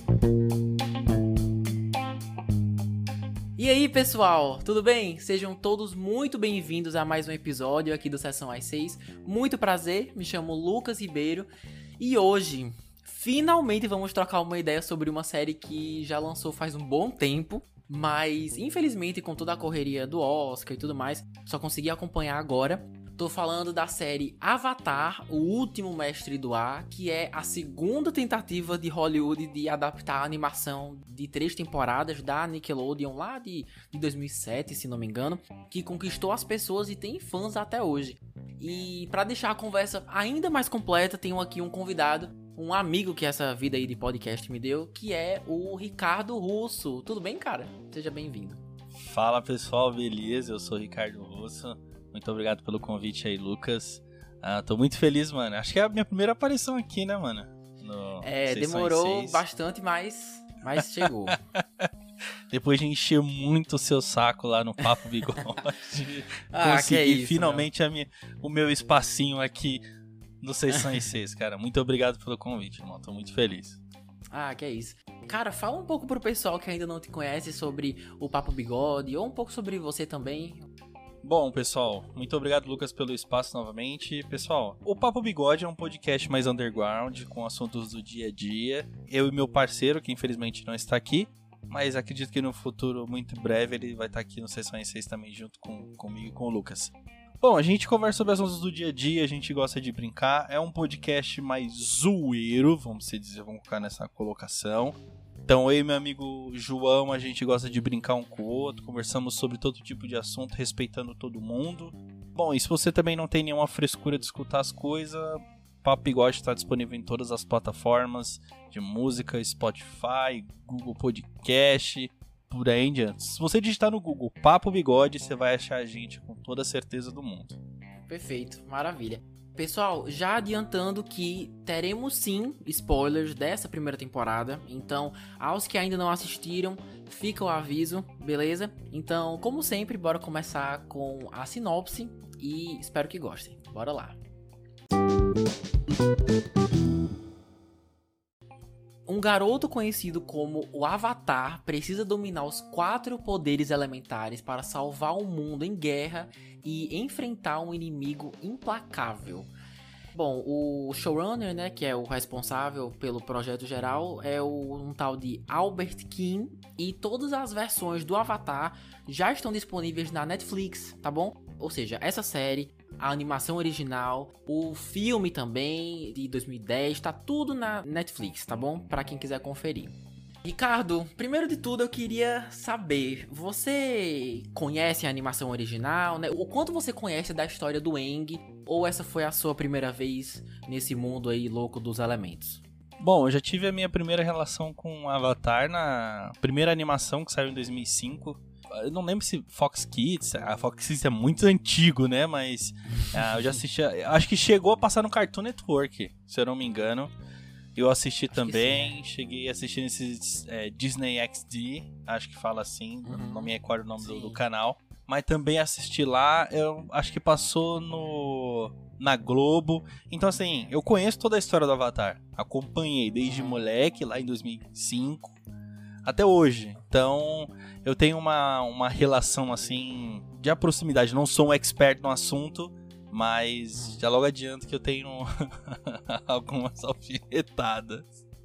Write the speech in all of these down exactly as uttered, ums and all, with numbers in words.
E aí, pessoal, tudo bem? Sejam todos muito bem-vindos a mais um episódio aqui do Sessão às seis. Muito prazer, me chamo Lucas Ribeiro e hoje, finalmente vamos trocar uma ideia sobre uma série que já lançou faz um bom tempo, mas infelizmente com toda a correria do Oscar e tudo mais, só consegui acompanhar agora. Tô falando da série Avatar, o Último Mestre do Ar, que é a segunda tentativa de Hollywood de adaptar a animação de três temporadas da Nickelodeon lá de, de dois mil e sete, se não me engano, que conquistou as pessoas e tem fãs até hoje. E pra deixar a conversa ainda mais completa, tenho aqui um convidado, um amigo que essa vida aí de podcast me deu, que é o Ricardo Russo. Tudo bem, cara? Seja bem-vindo. Fala, pessoal, beleza? Eu sou o Ricardo Russo. Muito obrigado pelo convite aí, Lucas. Ah, tô muito feliz, mano. Acho que é a minha primeira aparição aqui, né, mano? No é, demorou bastante, mas, mas chegou. Depois de encher muito o seu saco lá no Papo Bigode, ah, consegui que é isso, finalmente a minha, o meu espacinho aqui no Sessão às seis, cara. Muito obrigado pelo convite, irmão. Tô muito feliz. Ah, que é isso. Cara, fala um pouco pro pessoal que ainda não te conhece sobre o Papo Bigode, ou um pouco sobre você também. Bom, pessoal, muito obrigado, Lucas, pelo espaço novamente. Pessoal, o Papo Bigode é um podcast mais underground, com assuntos do dia a dia. Eu e meu parceiro, que infelizmente não está aqui, mas acredito que no futuro, muito breve, ele vai estar aqui no Sessão às seis também, junto com, comigo e com o Lucas. Bom, a gente conversa sobre assuntos do dia a dia, a gente gosta de brincar. É um podcast mais zoeiro, vamos dizer, vamos colocar nessa colocação. Então eu e meu amigo João, a gente gosta de brincar um com o outro, conversamos sobre todo tipo de assunto, respeitando todo mundo. Bom, e se você também não tem nenhuma frescura de escutar as coisas, Papo Bigode está disponível em todas as plataformas de música, Spotify, Google Podcast, por aí em diante. Se você digitar no Google Papo Bigode, você vai achar a gente com toda a certeza do mundo. Perfeito, maravilha. Pessoal, já adiantando que teremos sim spoilers dessa primeira temporada, então aos que ainda não assistiram, fica o aviso, beleza? Então, como sempre, bora começar com a sinopse e espero que gostem. Bora lá! Um garoto conhecido como o Avatar precisa dominar os quatro poderes elementares para salvar o mundo em guerra e enfrentar um inimigo implacável. Bom, o showrunner, né, que é o responsável pelo projeto geral, é o, um tal de Albert Kim, e todas as versões do Avatar já estão disponíveis na Netflix, tá bom? Ou seja, essa série, a animação original, o filme também, de dois mil e dez, tá tudo na Netflix, tá bom? Pra quem quiser conferir. Ricardo, primeiro de tudo eu queria saber, você conhece a animação original, né? O quanto você conhece da história do Aang, ou essa foi a sua primeira vez nesse mundo aí louco dos elementos? Bom, eu já tive a minha primeira relação com Avatar na primeira animação que saiu em dois mil e cinco. Eu não lembro se Fox Kids, a Fox Kids é muito antigo, né? Mas uh, eu já assisti, acho que chegou a passar no Cartoon Network, se eu não me engano. Eu assisti acho também, sim, é. Cheguei a assistir nesses é, Disney X D, acho que fala assim, uhum. Não me recordo o nome do, do canal. Mas também assisti lá, eu acho que passou no na Globo. Então assim, eu conheço toda a história do Avatar. Acompanhei desde uhum. moleque, lá em dois mil e cinco, até hoje. Então eu tenho uma, uma relação assim de proximidade. Não sou um expert no assunto, mas já logo adianto que eu tenho algumas alfinetadas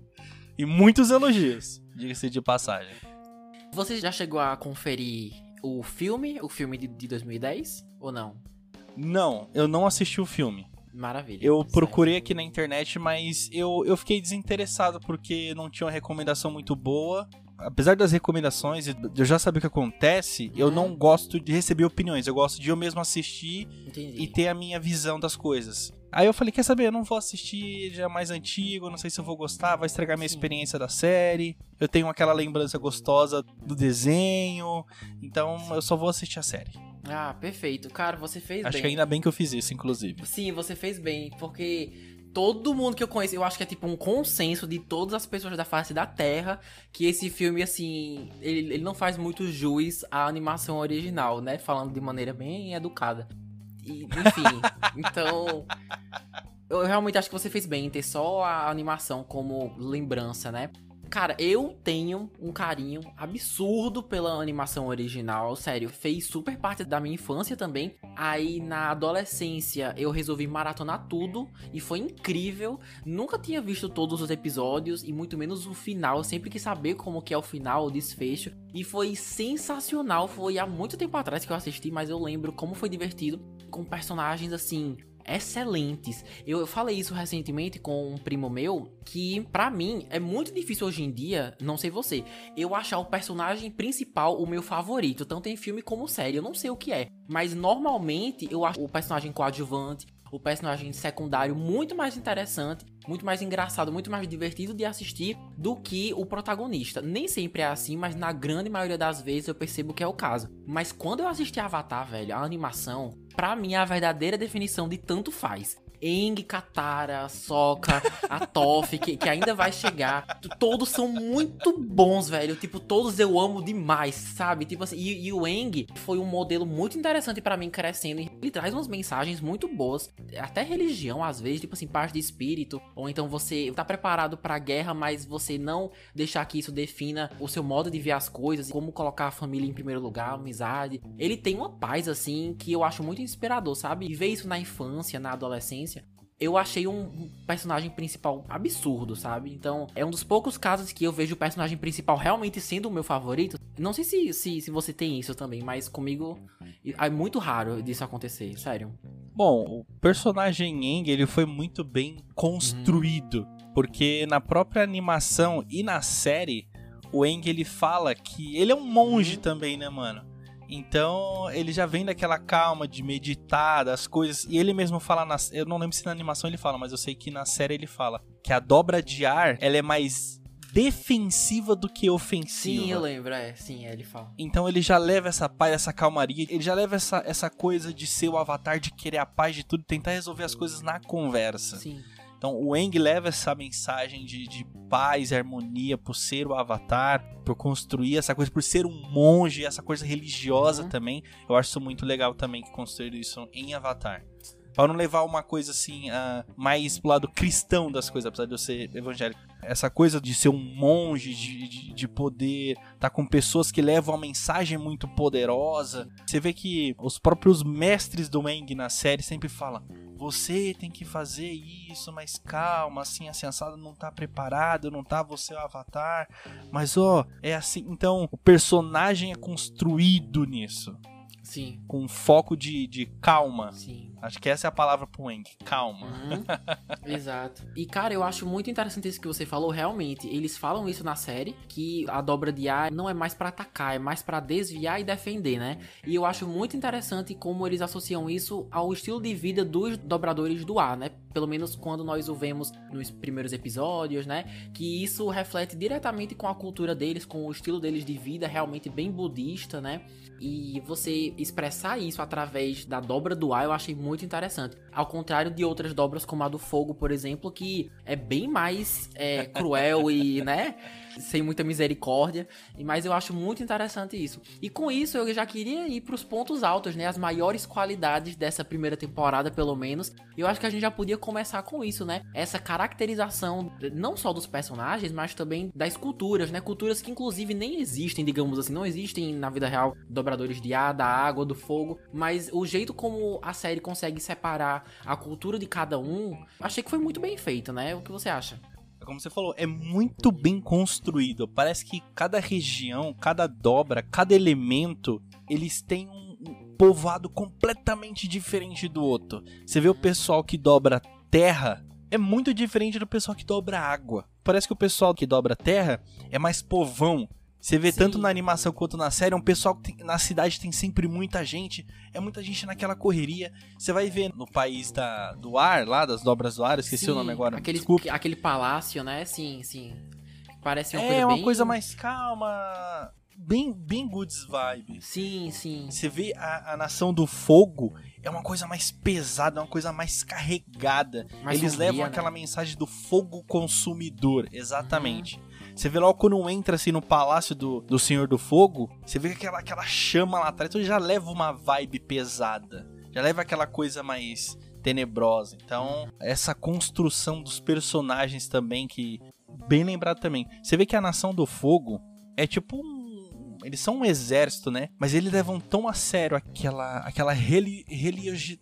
e muitos elogios, diga-se de passagem. Você já chegou a conferir o filme, o filme de, de dois mil e dez, ou não? Não, eu não assisti o filme. Maravilha. Eu certo. procurei aqui na internet, mas eu, eu fiquei desinteressado porque não tinha uma recomendação muito boa. Apesar das recomendações, eu já sabia o que acontece, uhum. Eu não gosto de receber opiniões, eu gosto de eu mesmo assistir. Entendi. E ter a minha visão das coisas. Aí eu falei, quer saber, eu não vou assistir, já é mais antigo, não sei se eu vou gostar, vai estragar minha Sim. experiência da série. Eu tenho aquela lembrança gostosa do desenho, então Sim. eu só vou assistir a série. Ah, perfeito. Cara, você fez Acho bem. Acho que ainda bem que eu fiz isso, inclusive. Sim, você fez bem, porque todo mundo que eu conheço, eu acho que é tipo um consenso de todas as pessoas da face da Terra, que esse filme, assim, ele, ele não faz muito jus à animação original, né? Falando de maneira bem educada. E, enfim, então... Eu realmente acho que você fez bem em ter só a animação como lembrança, né? Cara, eu tenho um carinho absurdo pela animação original, sério, fez super parte da minha infância também. Aí na adolescência eu resolvi maratonar tudo e foi incrível. Nunca tinha visto todos os episódios e muito menos o final, eu sempre quis saber como que é o final, o desfecho. E foi sensacional, foi há muito tempo atrás que eu assisti, mas eu lembro como foi divertido, com personagens assim... excelentes. Eu, eu falei isso recentemente com um primo meu, que pra mim é muito difícil hoje em dia, não sei você, eu achar o personagem principal o meu favorito, tanto em filme como série, eu não sei o que é, mas normalmente eu acho o personagem coadjuvante, o personagem secundário muito mais interessante, muito mais engraçado, muito mais divertido de assistir do que o protagonista. Nem sempre é assim, mas na grande maioria das vezes eu percebo que é o caso. Mas quando eu assisti Avatar, velho, a animação, pra mim é a verdadeira definição de tanto faz. Aang, Katara, Sokka, a Toph, que, que ainda vai chegar. Todos são muito bons, velho. Tipo, todos eu amo demais, sabe? Tipo assim, e, e o Aang foi um modelo muito interessante pra mim crescendo. Ele traz umas mensagens muito boas. Até religião, às vezes, tipo assim, parte de espírito. Ou então você tá preparado pra guerra, mas você não deixar que isso defina o seu modo de ver as coisas. Como colocar a família em primeiro lugar, amizade. Ele tem uma paz, assim, que eu acho muito inspirador, sabe? E ver isso na infância, na adolescência, eu achei um personagem principal absurdo, sabe? Então, é um dos poucos casos que eu vejo o personagem principal realmente sendo o meu favorito. Não sei se, se, se você tem isso também, mas comigo é muito raro disso acontecer, sério. Bom, o personagem Aang, ele foi muito bem construído, hum. porque na própria animação e na série, o Aang, ele fala que ele é um monge hum. também, né, mano? Então, ele já vem daquela calma de meditar, das coisas. E ele mesmo fala, na, eu não lembro se na animação ele fala, mas eu sei que na série ele fala que a dobra de ar, ela é mais defensiva do que ofensiva. Sim, eu lembro, é. Sim, ele fala. Então ele já leva essa paz, essa calmaria. Ele já leva essa, essa coisa de ser o avatar, de querer a paz de tudo, tentar resolver as coisas na conversa. Sim. Então o Aang leva essa mensagem de, de paz e harmonia por ser o Avatar, por construir essa coisa, por ser um monge, essa coisa religiosa uhum. também. Eu acho isso muito legal também que construíram isso em Avatar. Para não levar uma coisa assim, uh, mais pro lado cristão das coisas, apesar de eu ser evangélico. Essa coisa de ser um monge, de, de, de poder estar tá com pessoas que levam uma mensagem muito poderosa. Você vê que os próprios mestres do Aang na série sempre falam: você tem que fazer isso, mas calma, assim, assim, assado não tá preparado, não tá, você é o Avatar. Mas, ó, é assim. Então, o personagem é construído nisso. Sim. Com um foco de, de calma. Sim. Acho que essa é a palavra pro Aang, calma. Uhum. Exato. E, cara, eu acho muito interessante isso que você falou, realmente. Eles falam isso na série, que a dobra de ar não é mais pra atacar, é mais pra desviar e defender, né? E eu acho muito interessante como eles associam isso ao estilo de vida dos dobradores do ar, né? Pelo menos quando nós o vemos nos primeiros episódios, né? Que isso reflete diretamente com a cultura deles, com o estilo deles de vida, realmente bem budista, né? E você expressar isso através da dobra do ar, eu achei muito interessante. Ao contrário de outras dobras como a do fogo, por exemplo, que é bem mais é, cruel e, né, sem muita misericórdia. Mas eu acho muito interessante isso. E com isso eu já queria ir para os pontos altos, né, as maiores qualidades dessa primeira temporada, pelo menos. Eu acho que a gente já podia começar com isso, né? Essa caracterização não só dos personagens, mas também das culturas, né? Culturas que inclusive nem existem, digamos assim, não existem na vida real dobradores de ar, da água, do fogo, mas o jeito como a série consegue separar a cultura de cada um, achei que foi muito bem feito, né? O que você acha? Como você falou, é muito bem construído. Parece que cada região, cada dobra, cada elemento, eles têm um, um povoado completamente diferente do outro. Você vê o pessoal que dobra terra, é muito diferente do pessoal que dobra água. Parece que o pessoal que dobra terra é mais povão. Você vê Sim. tanto na animação quanto na série, é um pessoal que tem, na cidade tem sempre muita gente, é muita gente naquela correria. Você vai ver no país da, do ar, lá das dobras do ar, eu esqueci sim, o nome agora, aquele, desculpa. Aquele palácio, né? Sim, sim. Parece uma é, coisa É uma bem... coisa mais calma, bem, bem goods vibe. Sim, sim. Você vê a, a Nação do Fogo, é uma coisa mais pesada, é uma coisa mais carregada. Mais Eles sombria, levam aquela né? mensagem do fogo consumidor, exatamente. Uhum. Você vê logo quando entra assim no palácio do, do Senhor do Fogo, você vê aquela, aquela chama lá atrás, então já leva uma vibe pesada, já leva aquela coisa mais tenebrosa. Então, essa construção dos personagens também, que bem lembrado também. Você vê que a Nação do Fogo é tipo um... Eles são um exército, né? Mas eles levam tão a sério aquela, aquela religi... religi...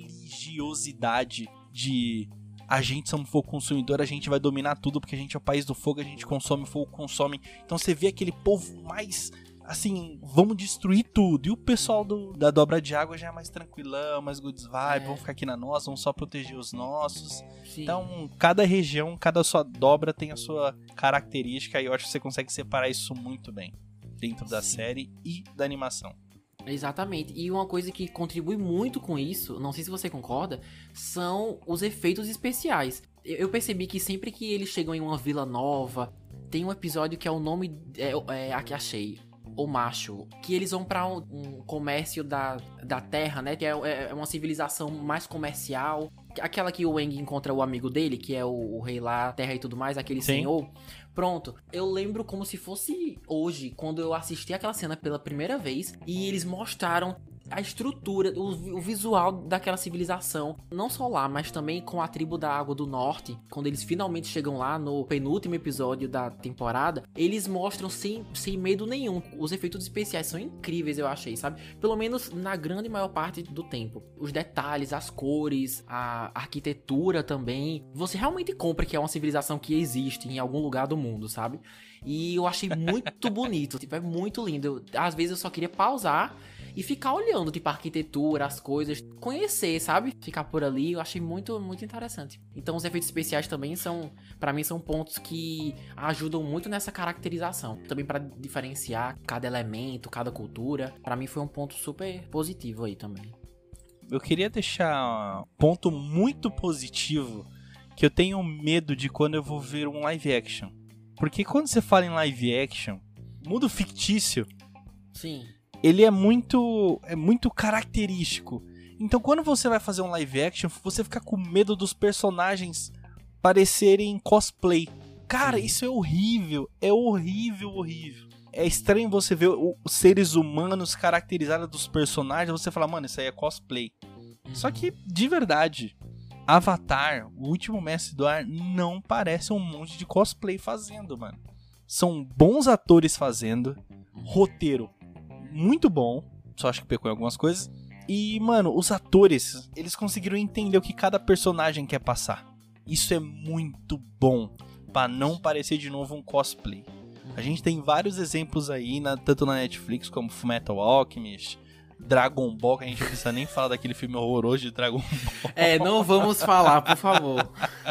religiosidade de... A gente somos fogo consumidor, a gente vai dominar tudo porque a gente é o país do fogo, a gente consome fogo, consome. Então você vê aquele povo mais... Assim, vamos destruir tudo. E o pessoal do, da dobra de água já é mais tranquilão, mais good vibe, é. Vamos ficar aqui na nossa, vamos só proteger os nossos. Sim. Então, cada região, cada sua dobra tem a sua característica e eu acho que você consegue separar isso muito bem dentro da Sim. série e da animação. Exatamente. E uma coisa que contribui muito com isso, não sei se você concorda, são os efeitos especiais. Eu percebi que sempre que eles chegam em uma vila nova, tem um episódio que é o nome... É, é, aqui achei... O macho, que eles vão pra um, um comércio da, da terra, né, que é, é uma civilização mais comercial, aquela que o Aang encontra o amigo dele, que é o, o rei lá, terra e tudo mais, aquele Sim. senhor. Pronto, eu lembro como se fosse hoje, quando eu assisti aquela cena pela primeira vez, e eles mostraram a estrutura, o, o visual daquela civilização, não só lá, mas também com a tribo da Água do Norte, quando eles finalmente chegam lá no penúltimo episódio da temporada, eles mostram sem, sem medo nenhum, os efeitos especiais são incríveis, eu achei, sabe? Pelo menos na grande maior parte do tempo. Os detalhes, as cores, a arquitetura também, você realmente compra que é uma civilização que existe em algum lugar do mundo, sabe? E eu achei muito bonito, tipo, é muito lindo. Eu, às vezes eu só queria pausar e ficar olhando, tipo, a arquitetura, as coisas, conhecer, sabe? Ficar por ali, eu achei muito, muito interessante. Então os efeitos especiais também são, pra mim, são pontos que ajudam muito nessa caracterização. Também pra diferenciar cada elemento, cada cultura. Pra mim foi um ponto super positivo aí também. Eu queria deixar um ponto muito positivo que eu tenho medo de quando eu vou ver um live action. Porque quando você fala em live action, mundo fictício... Sim. Ele é muito, é muito característico. Então quando você vai fazer um live action, você fica com medo dos personagens parecerem cosplay. Cara, Sim. isso é horrível. É horrível, horrível. É estranho você ver os seres humanos caracterizados dos personagens. Você fala, mano, isso aí é cosplay. Uhum. Só que, de verdade, Avatar, o último mestre do ar, não parece um monte de cosplay fazendo, mano. São bons atores fazendo. Roteiro muito bom, só acho que pecou em algumas coisas. E, mano, os atores, eles conseguiram entender o que cada personagem quer passar. Isso é muito bom, pra não parecer de novo um cosplay. A gente tem vários exemplos aí, na, tanto na Netflix como Fullmetal Alchemist, Dragon Ball, que a gente não precisa nem falar daquele filme horroroso de Dragon Ball. É, não vamos falar, por favor.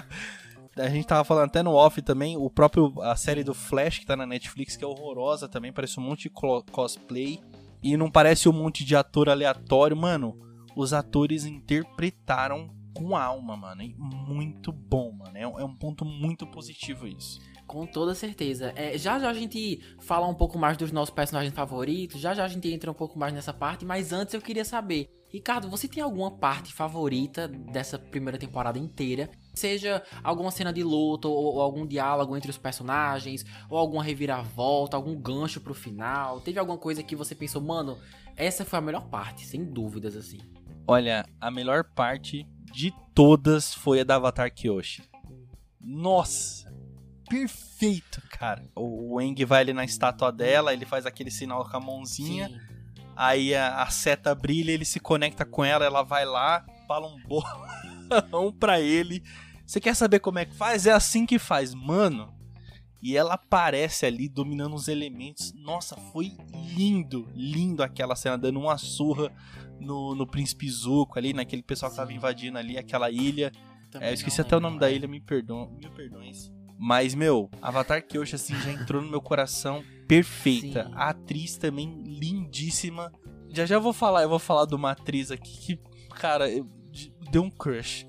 A gente tava falando até no off também, o próprio, a série do Flash que tá na Netflix, que é horrorosa também, parece um monte de cosplay. E não parece um monte de ator aleatório. Mano, os atores interpretaram com alma, mano. E muito bom, mano. É um, é um ponto muito positivo isso. Com toda certeza. É, já já a gente fala um pouco mais dos nossos personagens favoritos, já já a gente entra um pouco mais nessa parte, mas antes eu queria saber, Ricardo, você tem alguma parte favorita dessa primeira temporada inteira? Seja alguma cena de luta, ou, ou algum diálogo entre os personagens, ou alguma reviravolta, algum gancho pro final? Teve alguma coisa que você pensou, mano, essa foi a melhor parte, sem dúvidas, assim? Olha, a melhor parte de todas foi a da Avatar Kyoshi. Nossa, perfeito, cara. O Aang vai ali na estátua dela, ele faz aquele sinal com a mãozinha. Sim. Aí a, a seta brilha, ele se conecta com ela, ela vai lá, fala um bolão pra ele. Você quer saber como é que faz? É assim que faz, mano. E ela aparece ali, dominando os elementos. Nossa, foi lindo, lindo aquela cena, dando uma surra no, no Príncipe Zuko ali, naquele pessoal que tava invadindo ali aquela ilha. É, eu esqueci até o nome da ilha, me perdoam, mil perdões. Mas, meu, Avatar Kyoshi, assim, já entrou no meu coração, perfeita. Sim. A atriz também, lindíssima. Já já vou falar, eu vou falar de uma atriz aqui que, cara, eu, deu um crush.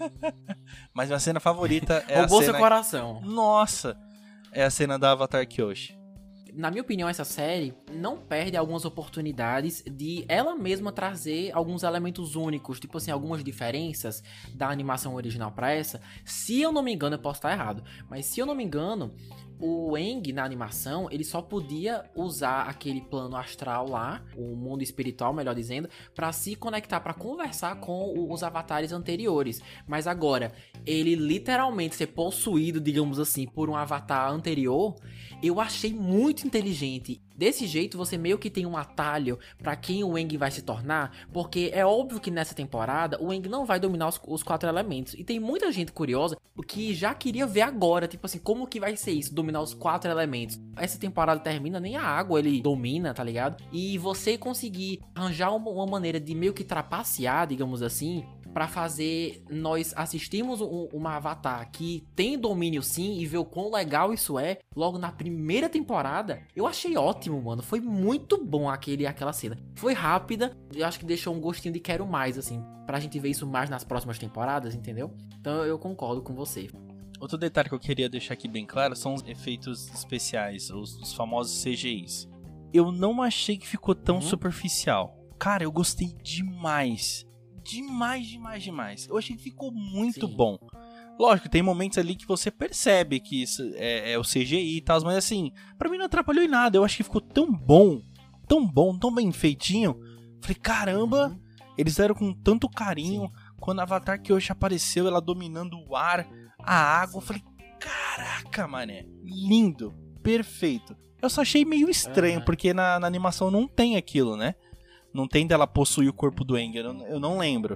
Mas minha cena favorita é Roubou a cena... seu coração. Nossa, é a cena da Avatar Kyoshi. Na minha opinião, essa série não perde algumas oportunidades de ela mesma trazer alguns elementos únicos, tipo assim, algumas diferenças da animação original pra essa. Se eu não me engano, eu posso estar errado, mas se eu não me engano, o Aang, na animação, ele só podia usar aquele plano astral lá, o mundo espiritual, melhor dizendo, pra se conectar, pra conversar com os avatares anteriores. Mas agora, ele literalmente ser possuído, digamos assim, por um avatar anterior, eu achei muito inteligente. Desse jeito, você meio que tem um atalho pra quem o Aang vai se tornar, porque é óbvio que nessa temporada o Aang não vai dominar os, os quatro elementos. E tem muita gente curiosa que já queria ver agora, tipo assim, como que vai ser isso, dominar os quatro elementos. Essa temporada termina, nem a água ele domina, tá ligado? E você conseguir arranjar uma, uma maneira de meio que trapacear, digamos assim, pra fazer nós assistirmos um, uma Avatar que tem domínio sim e ver o quão legal isso é, logo na primeira temporada, eu achei ótimo, mano. Foi muito bom aquele, aquela cena. Foi rápida, eu acho que deixou um gostinho de quero mais, assim, pra gente ver isso mais nas próximas temporadas, entendeu? Então eu concordo com você. Outro detalhe que eu queria deixar aqui bem claro são os efeitos especiais, os, os famosos C G Is. Eu não achei que ficou tão uhum. superficial. Cara, eu gostei demais. Demais, demais, demais. Eu achei que ficou muito Sim. bom. Lógico, tem momentos ali que você percebe que isso é, é o C G I e tal, mas assim, pra mim não atrapalhou em nada. Eu acho que ficou tão bom, tão bom, tão bem feitinho. Falei, caramba, uhum. eles eram com tanto carinho. Sim. Quando a Avatar Kyoshi apareceu, ela dominando o ar, a água. Eu falei, caraca, mané, lindo, perfeito. Eu só achei meio estranho, uhum. porque na, na animação não tem aquilo, né? Não tem dela possuir o corpo do Aang, eu não, eu não lembro.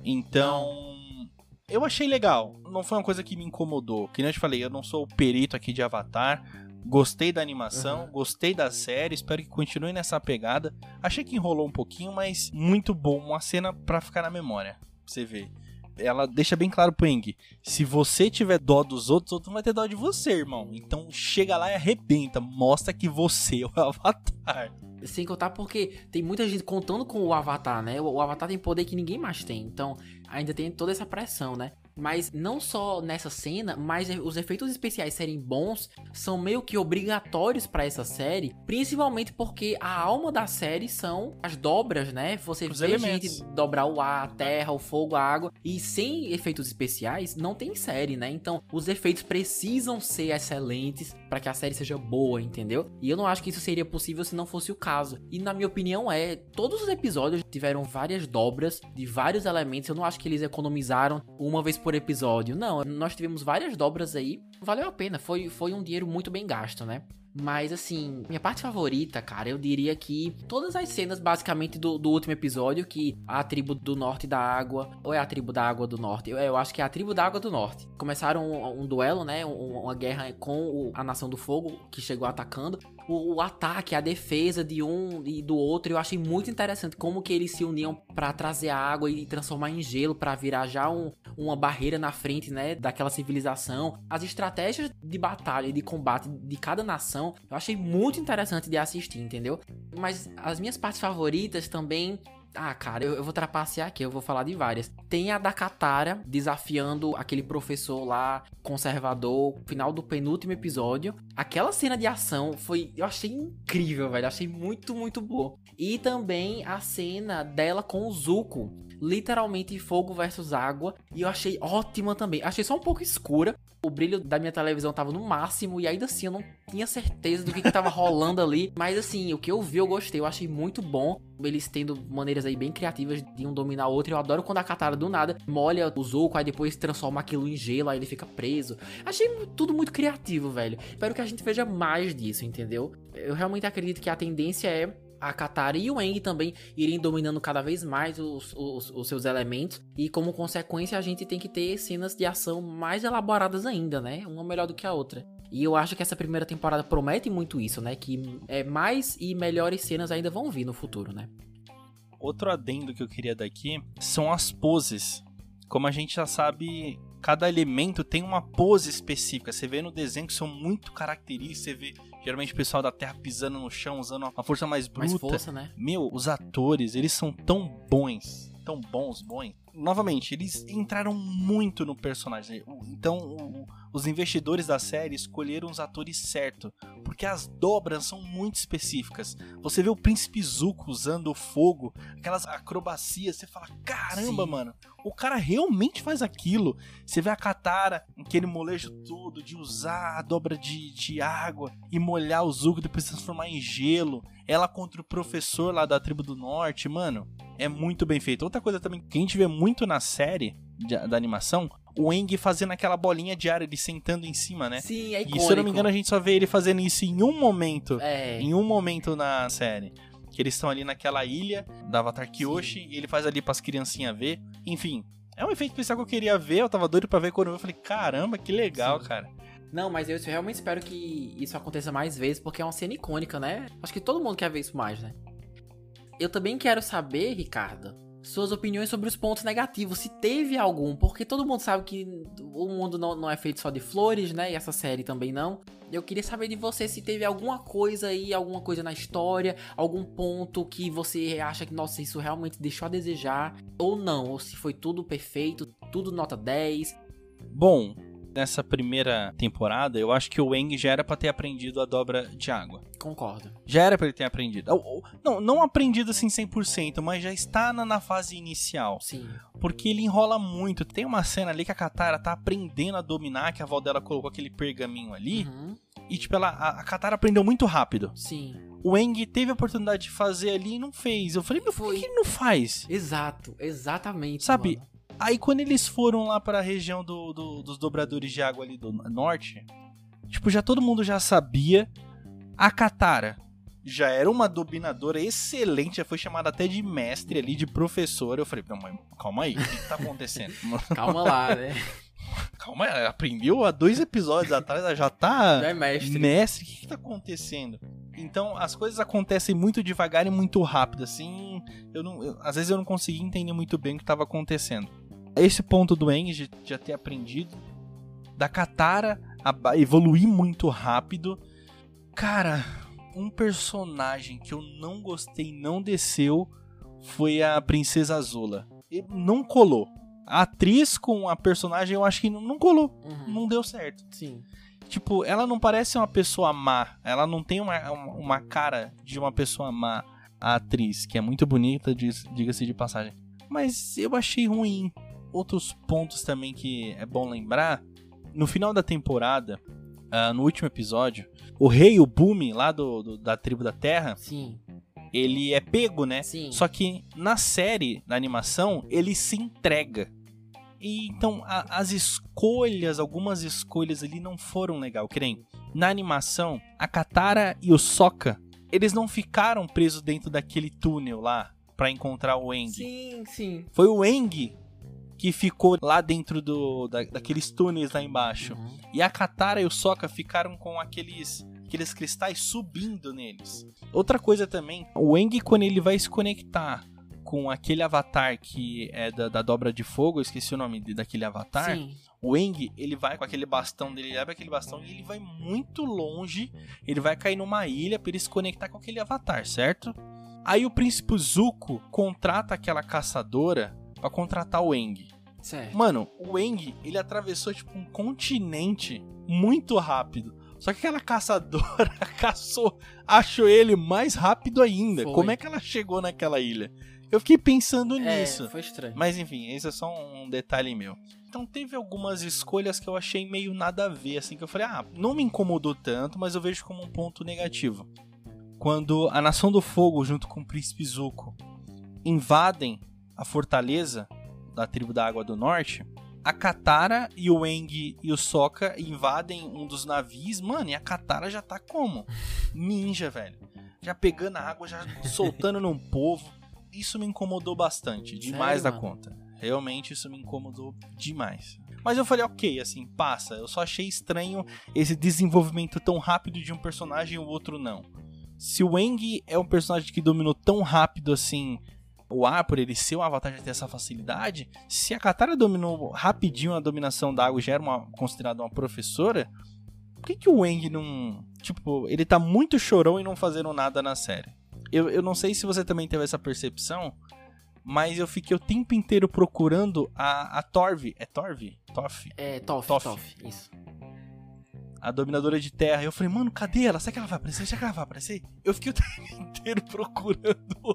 Então, eu achei legal. Não foi uma coisa que me incomodou. Que nem eu te falei, eu não sou o perito aqui de Avatar. Gostei da animação, uhum. gostei da série, espero que continue nessa pegada. Achei que enrolou um pouquinho, mas muito bom. Uma cena pra ficar na memória, pra você ver. Ela deixa bem claro pro Aang, se você tiver dó dos outros, outro não vai ter dó de você, irmão. Então chega lá e arrebenta, mostra que você é o Avatar. Sem contar porque tem muita gente contando com o Avatar, né? O Avatar tem poder que ninguém mais tem, então ainda tem toda essa pressão, né? Mas não só nessa cena, mas os efeitos especiais serem bons são meio que obrigatórios pra essa série, principalmente porque a alma da série são as dobras, né? Você os vê elementos. gente dobrar o ar, a terra, o fogo, a água, e sem efeitos especiais não tem série, né? Então os efeitos precisam ser excelentes pra que a série seja boa, entendeu? E eu não acho que isso seria possível se não fosse o caso. E na minha opinião é, todos os episódios tiveram várias dobras de vários elementos. Eu não acho que eles economizaram uma vez por episódio. Não, nós tivemos várias dobras aí. Valeu a pena, foi, foi um dinheiro muito bem gasto, né? Mas assim, minha parte favorita, cara, eu diria que todas as cenas basicamente do, do último episódio, que a tribo do norte da água, ou é a tribo da água do norte? Eu, eu acho que é a tribo da água do norte. Começaram um, um duelo, né, um, uma guerra com o, a nação do fogo, que chegou atacando. O, o ataque, a defesa de um e do outro, eu achei muito interessante como que eles se uniam pra trazer a água e transformar em gelo, pra virar já um, uma barreira na frente, né, daquela civilização. As estratégias de batalha e de combate de cada nação eu achei muito interessante de assistir, entendeu? Mas as minhas partes favoritas também... Ah, cara, eu, eu vou trapacear aqui, eu vou falar de várias. Tem a da Katara desafiando aquele professor lá, conservador, final do penúltimo episódio. Aquela cena de ação foi... Eu achei incrível, velho. Achei muito, muito boa. E também a cena dela com o Zuko. Literalmente fogo versus água. E eu achei ótima também. Achei só um pouco escura. O brilho da minha televisão tava no máximo. E ainda assim eu não tinha certeza do que, que tava rolando ali. Mas assim, o que eu vi eu gostei. Eu achei muito bom. Eles tendo maneiras aí bem criativas de um dominar o outro. Eu adoro quando a Katara do nada molha o Zuko. Aí depois transforma aquilo em gelo. Aí ele fica preso. Achei tudo muito criativo, velho. Espero que a gente veja mais disso, entendeu? Eu realmente acredito que a tendência é a Katara e o Aang também irem dominando cada vez mais os, os, os seus elementos. E como consequência a gente tem que ter cenas de ação mais elaboradas ainda, né? Uma melhor do que a outra. E eu acho que essa primeira temporada promete muito isso, né? Que é, mais e melhores cenas ainda vão vir no futuro, né? Outro adendo que eu queria dar aqui são as poses. Como a gente já sabe, cada elemento tem uma pose específica. Você vê no desenho que são muito características. Você vê geralmente o pessoal da Terra pisando no chão, usando uma força mais bruta. Mais força, né? Meu, os atores, eles são tão bons. tão bons, bons. Novamente, eles entraram muito no personagem. Então, o, os investidores da série escolheram os atores certos, porque as dobras são muito específicas. Você vê o Príncipe Zuko usando o fogo, aquelas acrobacias, você fala, caramba, Sim. mano, o cara realmente faz aquilo. Você vê a Katara, aquele molejo todo de usar a dobra de, de água e molhar o Zuko, depois se transformar em gelo. Ela contra o professor lá da tribo do norte, mano, é muito bem feito. Outra coisa também que a gente vê muito na série de, da animação, o Aang fazendo aquela bolinha de ar, ele sentando em cima, né? Sim, é icônico. E se eu não me engano, a gente só vê ele fazendo isso em um momento. É. Em um momento na série. Que eles estão ali naquela ilha da Avatar Kyoshi, Sim. e ele faz ali pras criancinhas ver. Enfim, é um efeito especial que eu queria ver, eu tava doido pra ver quando eu vi, eu falei, caramba, que legal, Sim. cara. Não, mas eu realmente espero que isso aconteça mais vezes, porque é uma cena icônica, né? Acho que todo mundo quer ver isso mais, né? Eu também quero saber, Ricardo, suas opiniões sobre os pontos negativos, se teve algum, porque todo mundo sabe que o mundo não, não é feito só de flores, né? E essa série também não. Eu queria saber de você se teve alguma coisa aí, alguma coisa na história, algum ponto que você acha que, nossa, isso realmente deixou a desejar, ou não, ou se foi tudo perfeito, tudo nota dez. Bom, nessa primeira temporada, eu acho que o Aang já era pra ter aprendido a dobra de água. Concordo. Já era pra ele ter aprendido. Não, não aprendido assim cem por cento, mas já está na, na fase inicial. Sim. Porque ele enrola muito. Tem uma cena ali que a Katara tá aprendendo a dominar, que a avó dela colocou aquele pergaminho ali. Uhum. E tipo, ela, a, a Katara aprendeu muito rápido. Sim. O Aang teve a oportunidade de fazer ali e não fez. Eu falei, meu, por que ele não faz? Exato, exatamente. Sabe? Mano. Aí quando eles foram lá pra região do, do, dos dobradores de água ali do norte, tipo, já todo mundo já sabia. A Katara já era uma dominadora excelente, já foi chamada até de mestre ali, de professora. Eu falei, não, mãe, calma aí, o que, que tá acontecendo? Calma lá, né? Calma aí, ela aprendeu há dois episódios atrás, ela já tá já é mestre. mestre, o que, que tá acontecendo? Então, as coisas acontecem muito devagar e muito rápido, assim, eu não, eu, às vezes eu não consegui entender muito bem o que estava acontecendo. Esse ponto do Aang de já ter aprendido, da Katara a evoluir muito rápido. Cara, um personagem que eu não gostei, não desceu, foi a Princesa Azula. Não colou. A atriz com a personagem, eu acho que não colou. Uhum. Não deu certo. Sim. Tipo, ela não parece uma pessoa má. Ela não tem uma, uma cara de uma pessoa má. A atriz, que é muito bonita, diga-se de passagem. Mas eu achei ruim. Outros pontos também que é bom lembrar. No final da temporada, uh, no último episódio, o rei, o Bumi, lá do, do, da tribo da Terra, Sim. ele é pego, né? Sim. Só que na série, na animação, ele se entrega. E então a, as escolhas, algumas escolhas ali não foram legal. Que nem na animação, a Katara e o Sokka, eles não ficaram presos dentro daquele túnel lá pra encontrar o Aang. Sim, sim. Foi o Aang que ficou lá dentro do, da, daqueles túneis lá embaixo. Uhum. E a Katara e o Sokka ficaram com aqueles, aqueles cristais subindo neles. Outra coisa também, o Aang, quando ele vai se conectar com aquele avatar que é da, da dobra de fogo, eu esqueci o nome de, daquele avatar. Sim. O Aang, ele vai com aquele bastão dele, ele abre aquele bastão e ele vai muito longe. Ele vai cair numa ilha para ele se conectar com aquele avatar, certo? Aí o príncipe Zuko contrata aquela caçadora pra contratar o Aang. Certo. Mano, o Aang, ele atravessou tipo um continente muito rápido. Só que aquela caçadora caçou, achou ele mais rápido ainda. Foi. Como é que ela chegou naquela ilha? Eu fiquei pensando é, nisso. Foi estranho. Mas enfim, esse é só um detalhe meu. Então teve algumas escolhas que eu achei meio nada a ver, assim, que eu falei, ah, não me incomodou tanto, mas eu vejo como um ponto negativo. Quando a Nação do Fogo, junto com o Príncipe Zuko, invadem a fortaleza da tribo da Água do Norte, a Katara e o Aang e o Sokka invadem um dos navios, mano, e a Katara já tá como? Ninja, velho. Já pegando a água, já soltando num povo. Isso me incomodou bastante, demais da conta. Realmente isso me incomodou demais. Mas eu falei, ok, assim, passa. Eu só achei estranho esse desenvolvimento tão rápido de um personagem e o outro não. Se o Aang é um personagem que dominou tão rápido assim o ar, por ele ser um avatar, já ter essa facilidade, se a Katara dominou rapidinho a dominação da água e já era uma, considerada uma professora, por que que o Aang não... Tipo, ele tá muito chorão e não fazendo nada na série? Eu, eu não sei se você também teve essa percepção, mas eu fiquei o tempo inteiro procurando a, a Torv. É Torv? Toff? É, Toff, Toff. Toff, isso. A dominadora de terra. Eu falei, mano, cadê ela? Será que ela vai aparecer? Será que ela vai aparecer? Eu fiquei o tempo inteiro procurando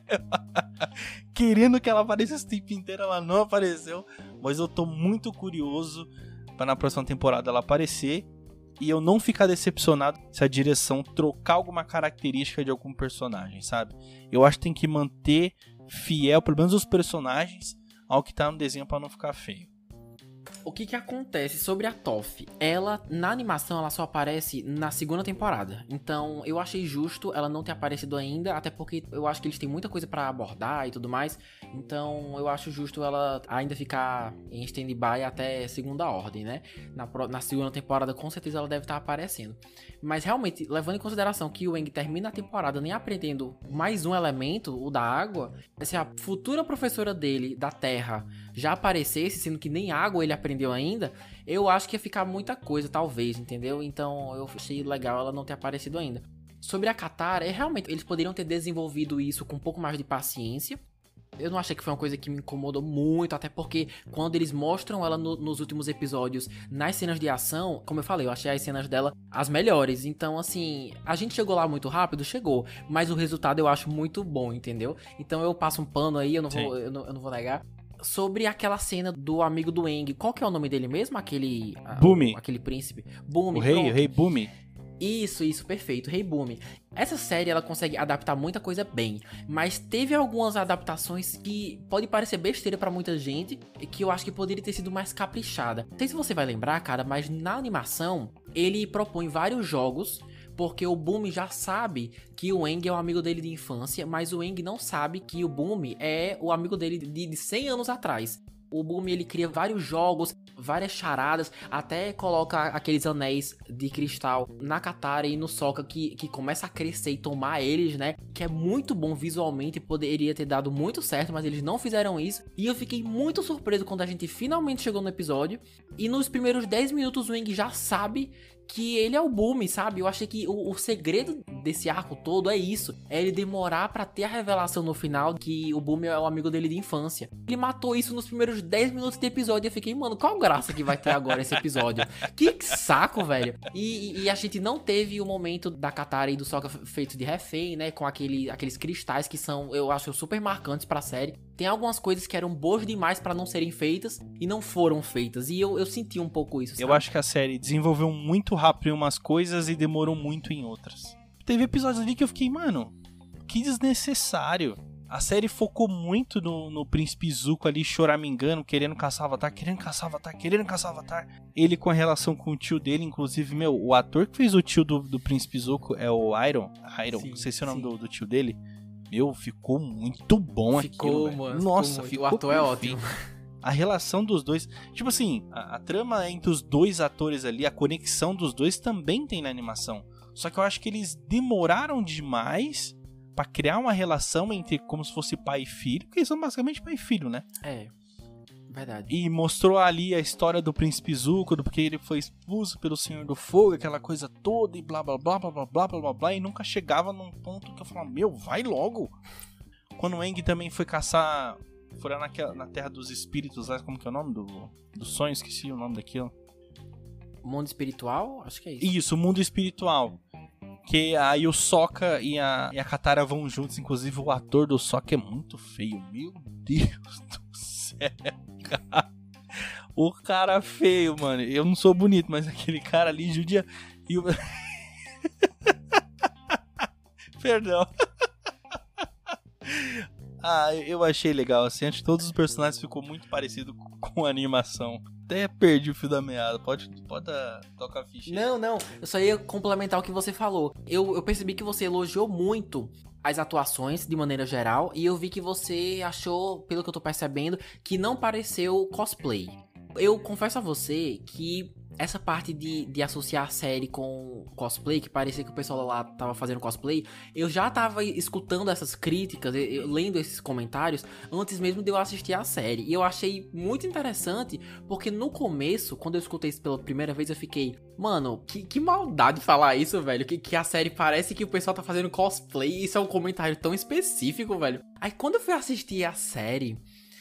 ela. Querendo que ela aparecesse o tempo inteiro. Ela não apareceu. Mas eu tô muito curioso pra na próxima temporada ela aparecer. E eu não ficar decepcionado se a direção trocar alguma característica de algum personagem, sabe? Eu acho que tem que manter fiel, pelo menos os personagens, ao que tá no desenho pra não ficar feio. O que que acontece sobre a Toph? Ela, na animação, ela só aparece na segunda temporada. Então, eu achei justo ela não ter aparecido ainda, até porque eu acho que eles têm muita coisa pra abordar e tudo mais. Então, eu acho justo ela ainda ficar em stand-by até segunda ordem, né? Na, na segunda temporada, com certeza, ela deve estar aparecendo. Mas, realmente, levando em consideração que o Aang termina a temporada nem aprendendo mais um elemento, o da água, se a futura professora dele, da Terra, já aparecesse, sendo que nem água ele aprendeu ainda, eu acho que ia ficar muita coisa, talvez, entendeu? Então eu achei legal ela não ter aparecido ainda. Sobre a Katara, é realmente, eles poderiam ter desenvolvido isso com um pouco mais de paciência. Eu não achei que foi uma coisa que me incomodou muito, até porque quando eles mostram ela no, nos últimos episódios, nas cenas de ação, como eu falei, eu achei as cenas dela as melhores. Então, assim, a gente chegou lá muito rápido, chegou, mas o resultado eu acho muito bom, entendeu? Então eu passo um pano aí, eu não vou, eu não, eu não vou negar. Sobre aquela cena do amigo do Aang, qual que é o nome dele mesmo? Aquele... Bumi. Aquele príncipe. Bumi. O rei, o rei Bumi. Isso, isso, perfeito, Rei Bumi. Essa série, ela consegue adaptar muita coisa bem, mas teve algumas adaptações que pode parecer besteira pra muita gente, e que eu acho que poderia ter sido mais caprichada. Não sei se você vai lembrar, cara, mas na animação, ele propõe vários jogos, porque o Bumi já sabe que o Aang é o amigo dele de infância, mas o Aang não sabe que o Bumi é o amigo dele de, de cem anos atrás. O Bumi, ele cria vários jogos, várias charadas, até coloca aqueles anéis de cristal na Katara e no Sokka que, que começa a crescer e tomar eles, né? Que é muito bom visualmente, poderia ter dado muito certo, mas eles não fizeram isso. E eu fiquei muito surpreso quando a gente finalmente chegou no episódio. E nos primeiros dez minutos o Aang já sabe que ele é o Bumi, sabe? Eu achei que o, o segredo desse arco todo é isso. É ele demorar pra ter a revelação no final que o Bumi é o amigo dele de infância. Ele matou isso nos primeiros dez minutos de episódio. Eu fiquei, mano, qual graça que vai ter agora esse episódio? Que saco, velho. E, e, e a gente não teve o momento da Katara e do Sokka feito de refém, né? Com aquele, aqueles cristais que são, eu acho, super marcantes pra série. Tem algumas coisas que eram boas demais pra não serem feitas e não foram feitas. E eu, eu senti um pouco isso, sabe? Eu acho que a série desenvolveu muito rápido em umas coisas e demorou muito em outras. Teve episódios ali que eu fiquei, mano, que desnecessário. A série focou muito no, no Príncipe Zuko ali choramingando, querendo caçar Avatar, querendo caçar Avatar, querendo caçar Avatar. Ele com a relação com o tio dele, inclusive, meu, o ator que fez o tio do, do Príncipe Zuko é o Iron. Iron, sim, não sei se é o nome do, do tio dele. Meu, ficou muito bom ficou, aquilo, mano, Nossa, ficou, ficou o ator perfeito. É ótimo. A relação dos dois, tipo assim, a, a trama entre os dois atores ali, a conexão dos dois também tem na animação. Só que eu acho que eles demoraram demais pra criar uma relação entre como se fosse pai e filho, porque eles são basicamente pai e filho, né? É, verdade. E mostrou ali a história do Príncipe Zuko, do porque ele foi expulso pelo Senhor do Fogo, aquela coisa toda e blá blá blá blá blá blá blá blá blá, e nunca chegava num ponto que eu falava, meu, vai logo! Quando o Aang também foi caçar, foi lá naquela, na Terra dos Espíritos, lá, como que é o nome do, do sonho? Esqueci o nome daquilo. Mundo espiritual? Acho que é isso. Isso, o mundo espiritual. Que aí o Sokka e a, e a Katara vão juntos. Inclusive o ator do Sokka é muito feio. Meu Deus do céu, cara. O cara feio, mano. Eu não sou bonito, mas aquele cara ali judia. E o... Perdão. Ah, eu achei legal, assim, acho que todos os personagens ficou muito parecido com a animação. Até perdi o fio da meada, pode, pode tocar a ficha. Não, não, eu só ia complementar o que você falou. Eu, eu percebi que você elogiou muito as atuações, de maneira geral, e eu vi que você achou, pelo que eu tô percebendo, que não pareceu cosplay. Eu confesso a você que essa parte de, de associar a série com cosplay, que parecia que o pessoal lá tava fazendo cosplay, eu já tava escutando essas críticas, eu, eu, lendo esses comentários, antes mesmo de eu assistir a série. E eu achei muito interessante, porque no começo, quando eu escutei isso pela primeira vez, eu fiquei, mano, que, que maldade falar isso, velho, que, que a série parece que o pessoal tá fazendo cosplay, isso é um comentário tão específico, velho. Aí quando eu fui assistir a série,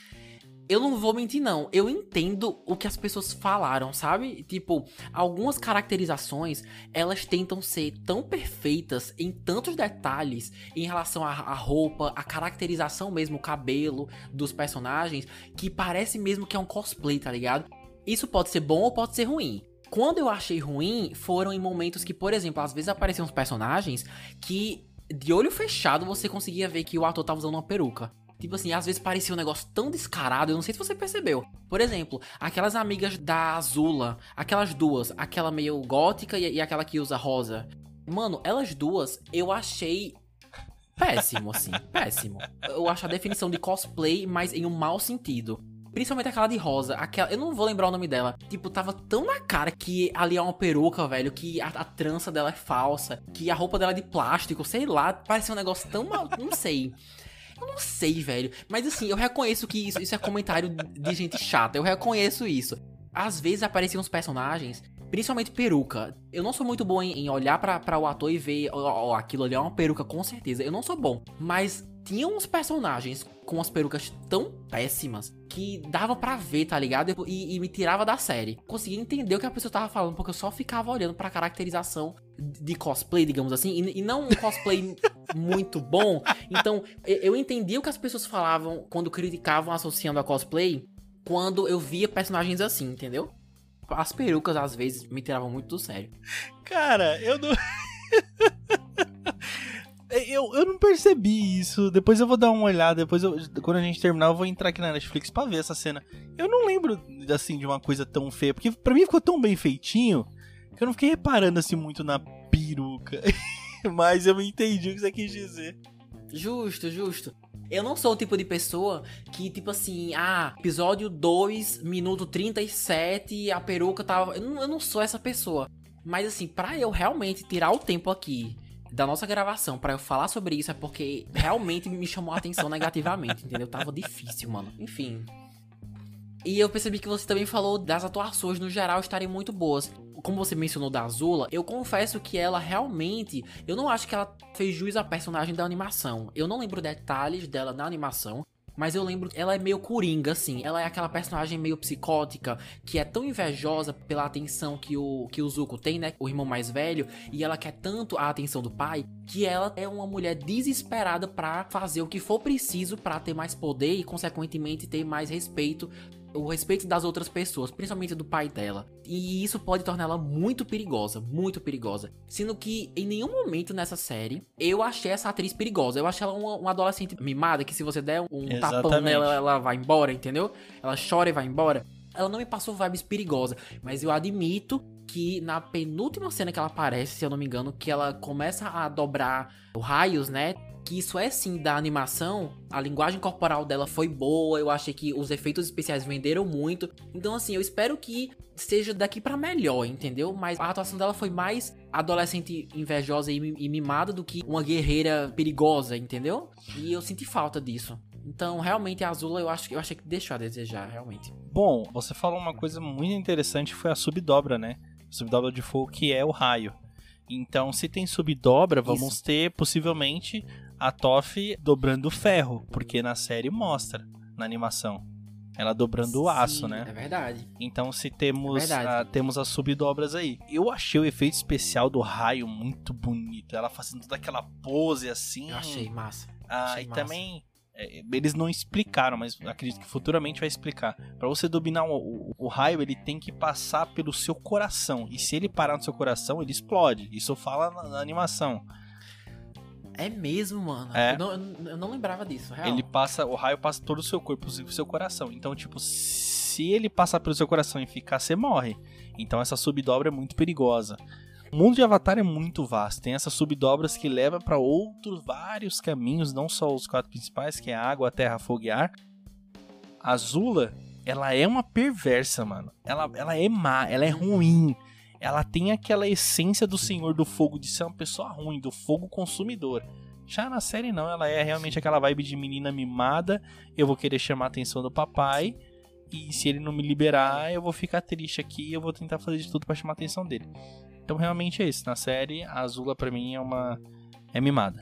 eu não vou mentir, não. Eu entendo o que as pessoas falaram, sabe? Tipo, algumas caracterizações, elas tentam ser tão perfeitas em tantos detalhes em relação à, à roupa, a caracterização mesmo, o cabelo dos personagens, que parece mesmo que é um cosplay, tá ligado? Isso pode ser bom ou pode ser ruim. Quando eu achei ruim, foram em momentos que, por exemplo, às vezes apareciam uns personagens que, de olho fechado, você conseguia ver que o ator tava usando uma peruca. Tipo assim, às vezes parecia um negócio tão descarado, eu não sei se você percebeu. Por exemplo, aquelas amigas da Azula, aquelas duas, aquela meio gótica e, e aquela que usa rosa. Mano, elas duas, eu achei péssimo, assim, péssimo. Eu acho a definição de cosplay, mas em um mau sentido. Principalmente aquela de rosa, aquela, eu não vou lembrar o nome dela. Tipo, tava tão na cara que ali é uma peruca, velho, que a, a trança dela é falsa, que a roupa dela é de plástico, sei lá, parecia um negócio tão mal, não sei. Eu não sei, velho. Mas assim, eu reconheço que isso, isso é comentário de gente chata. Eu reconheço isso. Às vezes apareciam uns personagens, principalmente peruca. Eu não sou muito bom em, em olhar pra, pra o ator e ver, ó, ó, aquilo ali é uma peruca, com certeza. Eu não sou bom. Mas tinha uns personagens com as perucas tão péssimas que dava pra ver, tá ligado? E, e me tirava da série. Conseguia entender o que a pessoa tava falando, porque eu só ficava olhando pra caracterização de cosplay, digamos assim, e, e não um cosplay muito bom. Então, eu entendi o que as pessoas falavam quando criticavam associando a cosplay, quando eu via personagens assim, entendeu? As perucas, às vezes, me tiravam muito do sério. Cara, eu não... eu, eu não percebi isso. Depois eu vou dar uma olhada. Depois, eu, quando a gente terminar, eu vou entrar aqui na Netflix pra ver essa cena. Eu não lembro, assim, de uma coisa tão feia, porque pra mim ficou tão bem feitinho que eu não fiquei reparando, assim, muito na peruca. Mas eu entendi o que você quis dizer. Justo, justo. Eu não sou o tipo de pessoa que, tipo assim, ah, episódio dois, minuto trinta e sete, a peruca tava... Eu não, eu não sou essa pessoa. Mas assim, pra eu realmente tirar o tempo aqui da nossa gravação pra eu falar sobre isso, é porque realmente me chamou a atenção negativamente, entendeu? Tava difícil, mano. Enfim. E eu percebi que você também falou das atuações no geral estarem muito boas. Como você mencionou da Azula, eu confesso que ela realmente... Eu não acho que ela fez jus à personagem da animação. Eu não lembro detalhes dela na animação, mas eu lembro que ela é meio coringa, assim. Ela é aquela personagem meio psicótica, que é tão invejosa pela atenção que o, que o Zuko tem, né? O irmão mais velho. E ela quer tanto a atenção do pai, que ela é uma mulher desesperada pra fazer o que for preciso pra ter mais poder e, consequentemente, ter mais respeito. O respeito das outras pessoas, principalmente do pai dela. E isso pode torná-la muito perigosa, muito perigosa. Sendo que em nenhum momento nessa série eu achei essa atriz perigosa. Eu achei ela uma, uma adolescente mimada, que se você der um Exatamente. tapão nela, ela vai embora, entendeu? Ela chora e vai embora. Ela não me passou vibes perigosas, mas eu admito que na penúltima cena que ela aparece, se eu não me engano, que ela começa a dobrar os raios, né? Que isso é sim da animação, a linguagem corporal dela foi boa, eu achei que os efeitos especiais venderam muito, então assim, eu espero que seja daqui pra melhor, entendeu? Mas a atuação dela foi mais adolescente invejosa e mimada do que uma guerreira perigosa, entendeu? E eu senti falta disso. Então, realmente, a Azula, eu, acho, eu achei que deixou a desejar, realmente. Bom, você falou uma coisa muito interessante, foi a subdobra, né? A subdobra de fogo, que é o raio. Então, se tem subdobra, vamos Isso. ter, possivelmente, a Toph dobrando ferro, porque na série mostra, na animação. Ela dobrando Sim, o aço, né? É verdade. Então, se temos, é a, temos as subdobras aí. Eu achei o efeito especial do raio muito bonito. Ela fazendo toda aquela pose assim. Eu achei massa. Ah, achei e massa. também... Eles não explicaram, mas acredito que futuramente vai explicar. Pra você dominar o, o, o raio, ele tem que passar pelo seu coração. E se ele parar no seu coração, ele explode. Isso fala na, na animação. É mesmo, mano. É. Eu, não, eu não lembrava disso, real. Ele passa, o raio passa todo o seu corpo, inclusive o seu coração. Então, tipo, se ele passar pelo seu coração e ficar, você morre. Então essa subdobra é muito perigosa. O mundo de Avatar é muito vasto, tem essas subdobras que levam para outros vários caminhos, não só os quatro principais, que é a água, a terra, fogo e ar. A Azula, ela é uma perversa, mano. Ela, ela é má, ela é ruim. Ela tem aquela essência do Senhor do Fogo, de ser uma pessoa ruim, do fogo consumidor. Já na série não, ela é realmente aquela vibe de menina mimada. Eu vou querer chamar a atenção do papai. E se ele não me liberar, eu vou ficar triste aqui e eu vou tentar fazer de tudo pra chamar a atenção dele. Então realmente é isso. Na série, a Azula pra mim é uma... é mimada.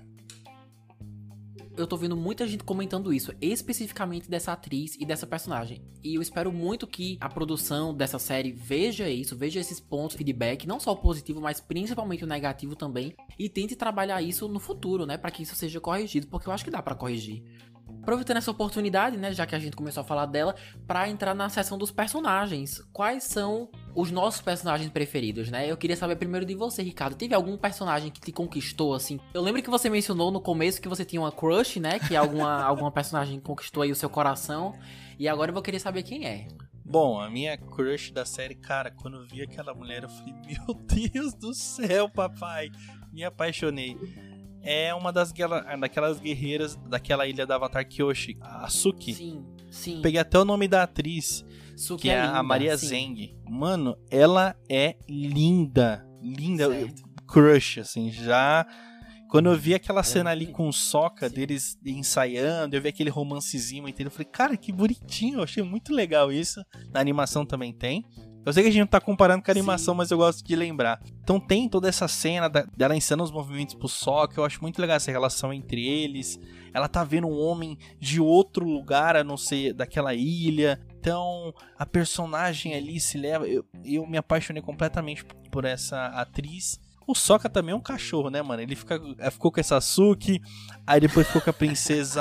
Eu tô vendo muita gente comentando isso, especificamente dessa atriz e dessa personagem. E eu espero muito que a produção dessa série veja isso, veja esses pontos de feedback, não só o positivo, mas principalmente o negativo também, e tente trabalhar isso no futuro, né, pra que isso seja corrigido, porque eu acho que dá pra corrigir. Aproveitando essa oportunidade, né, já que a gente começou a falar dela, pra entrar na seção dos personagens. Quais são os nossos personagens preferidos, né? Eu queria saber primeiro de você, Ricardo. Teve algum personagem que te conquistou, assim? Eu lembro que você mencionou no começo que você tinha uma crush, né? Que alguma, alguma personagem conquistou aí o seu coração. E agora eu vou querer saber quem é. Bom, a minha crush da série, cara, quando eu vi aquela mulher, eu falei, meu Deus do céu, papai. Me apaixonei. É uma das daquelas guerreiras daquela ilha da Avatar Kyoshi, a Suki. Sim, sim. Peguei até o nome da atriz, Suki que é, é a linda, Maria sim. Zeng. Mano, ela é linda. Linda. Certo. Crush, assim, já... Quando eu vi aquela cena é ali muito... com o Sokka, sim. deles ensaiando, eu vi aquele romancezinho inteiro, eu falei, cara, que bonitinho, eu achei muito legal isso. Na animação também tem. Eu sei que a gente não tá comparando com a animação, Sim. mas eu gosto de lembrar. Então tem toda essa cena da, dela ensinando os movimentos pro Sokka, eu acho muito legal essa relação entre eles. Ela tá vendo um homem de outro lugar, a não ser daquela ilha. Então a personagem ali se leva... Eu, eu me apaixonei completamente por essa atriz. O Sokka também é um cachorro, né, mano? Ele fica, ficou com essa Suki, aí depois ficou com a princesa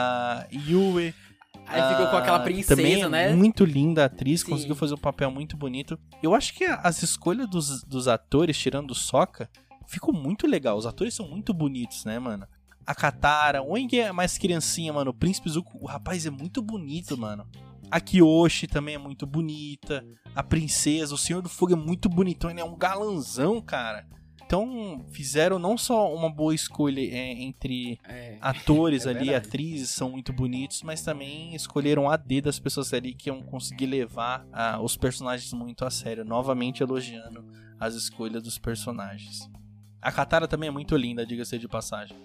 a Yue. Aí ficou com aquela princesa, também é né? Muito linda a atriz, Sim. Conseguiu fazer um papel muito bonito. Eu acho que as escolhas dos, dos atores, tirando o Sokka, ficou muito legal. Os atores são muito bonitos, né, mano? A Katara, o Aang é mais criancinha, mano. O Príncipe Zuko, o rapaz é muito bonito, mano. A Kyoshi também é muito bonita. A princesa, o Senhor do Fogo é muito bonitão. Ele é um galanzão, cara. Então, fizeram não só uma boa escolha é, entre É, atores é ali, verdade. atrizes são muito bonitos, mas também escolheram a D das pessoas ali que iam conseguir levar ah, os personagens muito a sério. Novamente elogiando as escolhas dos personagens. A Katara também é muito linda, diga-se de passagem.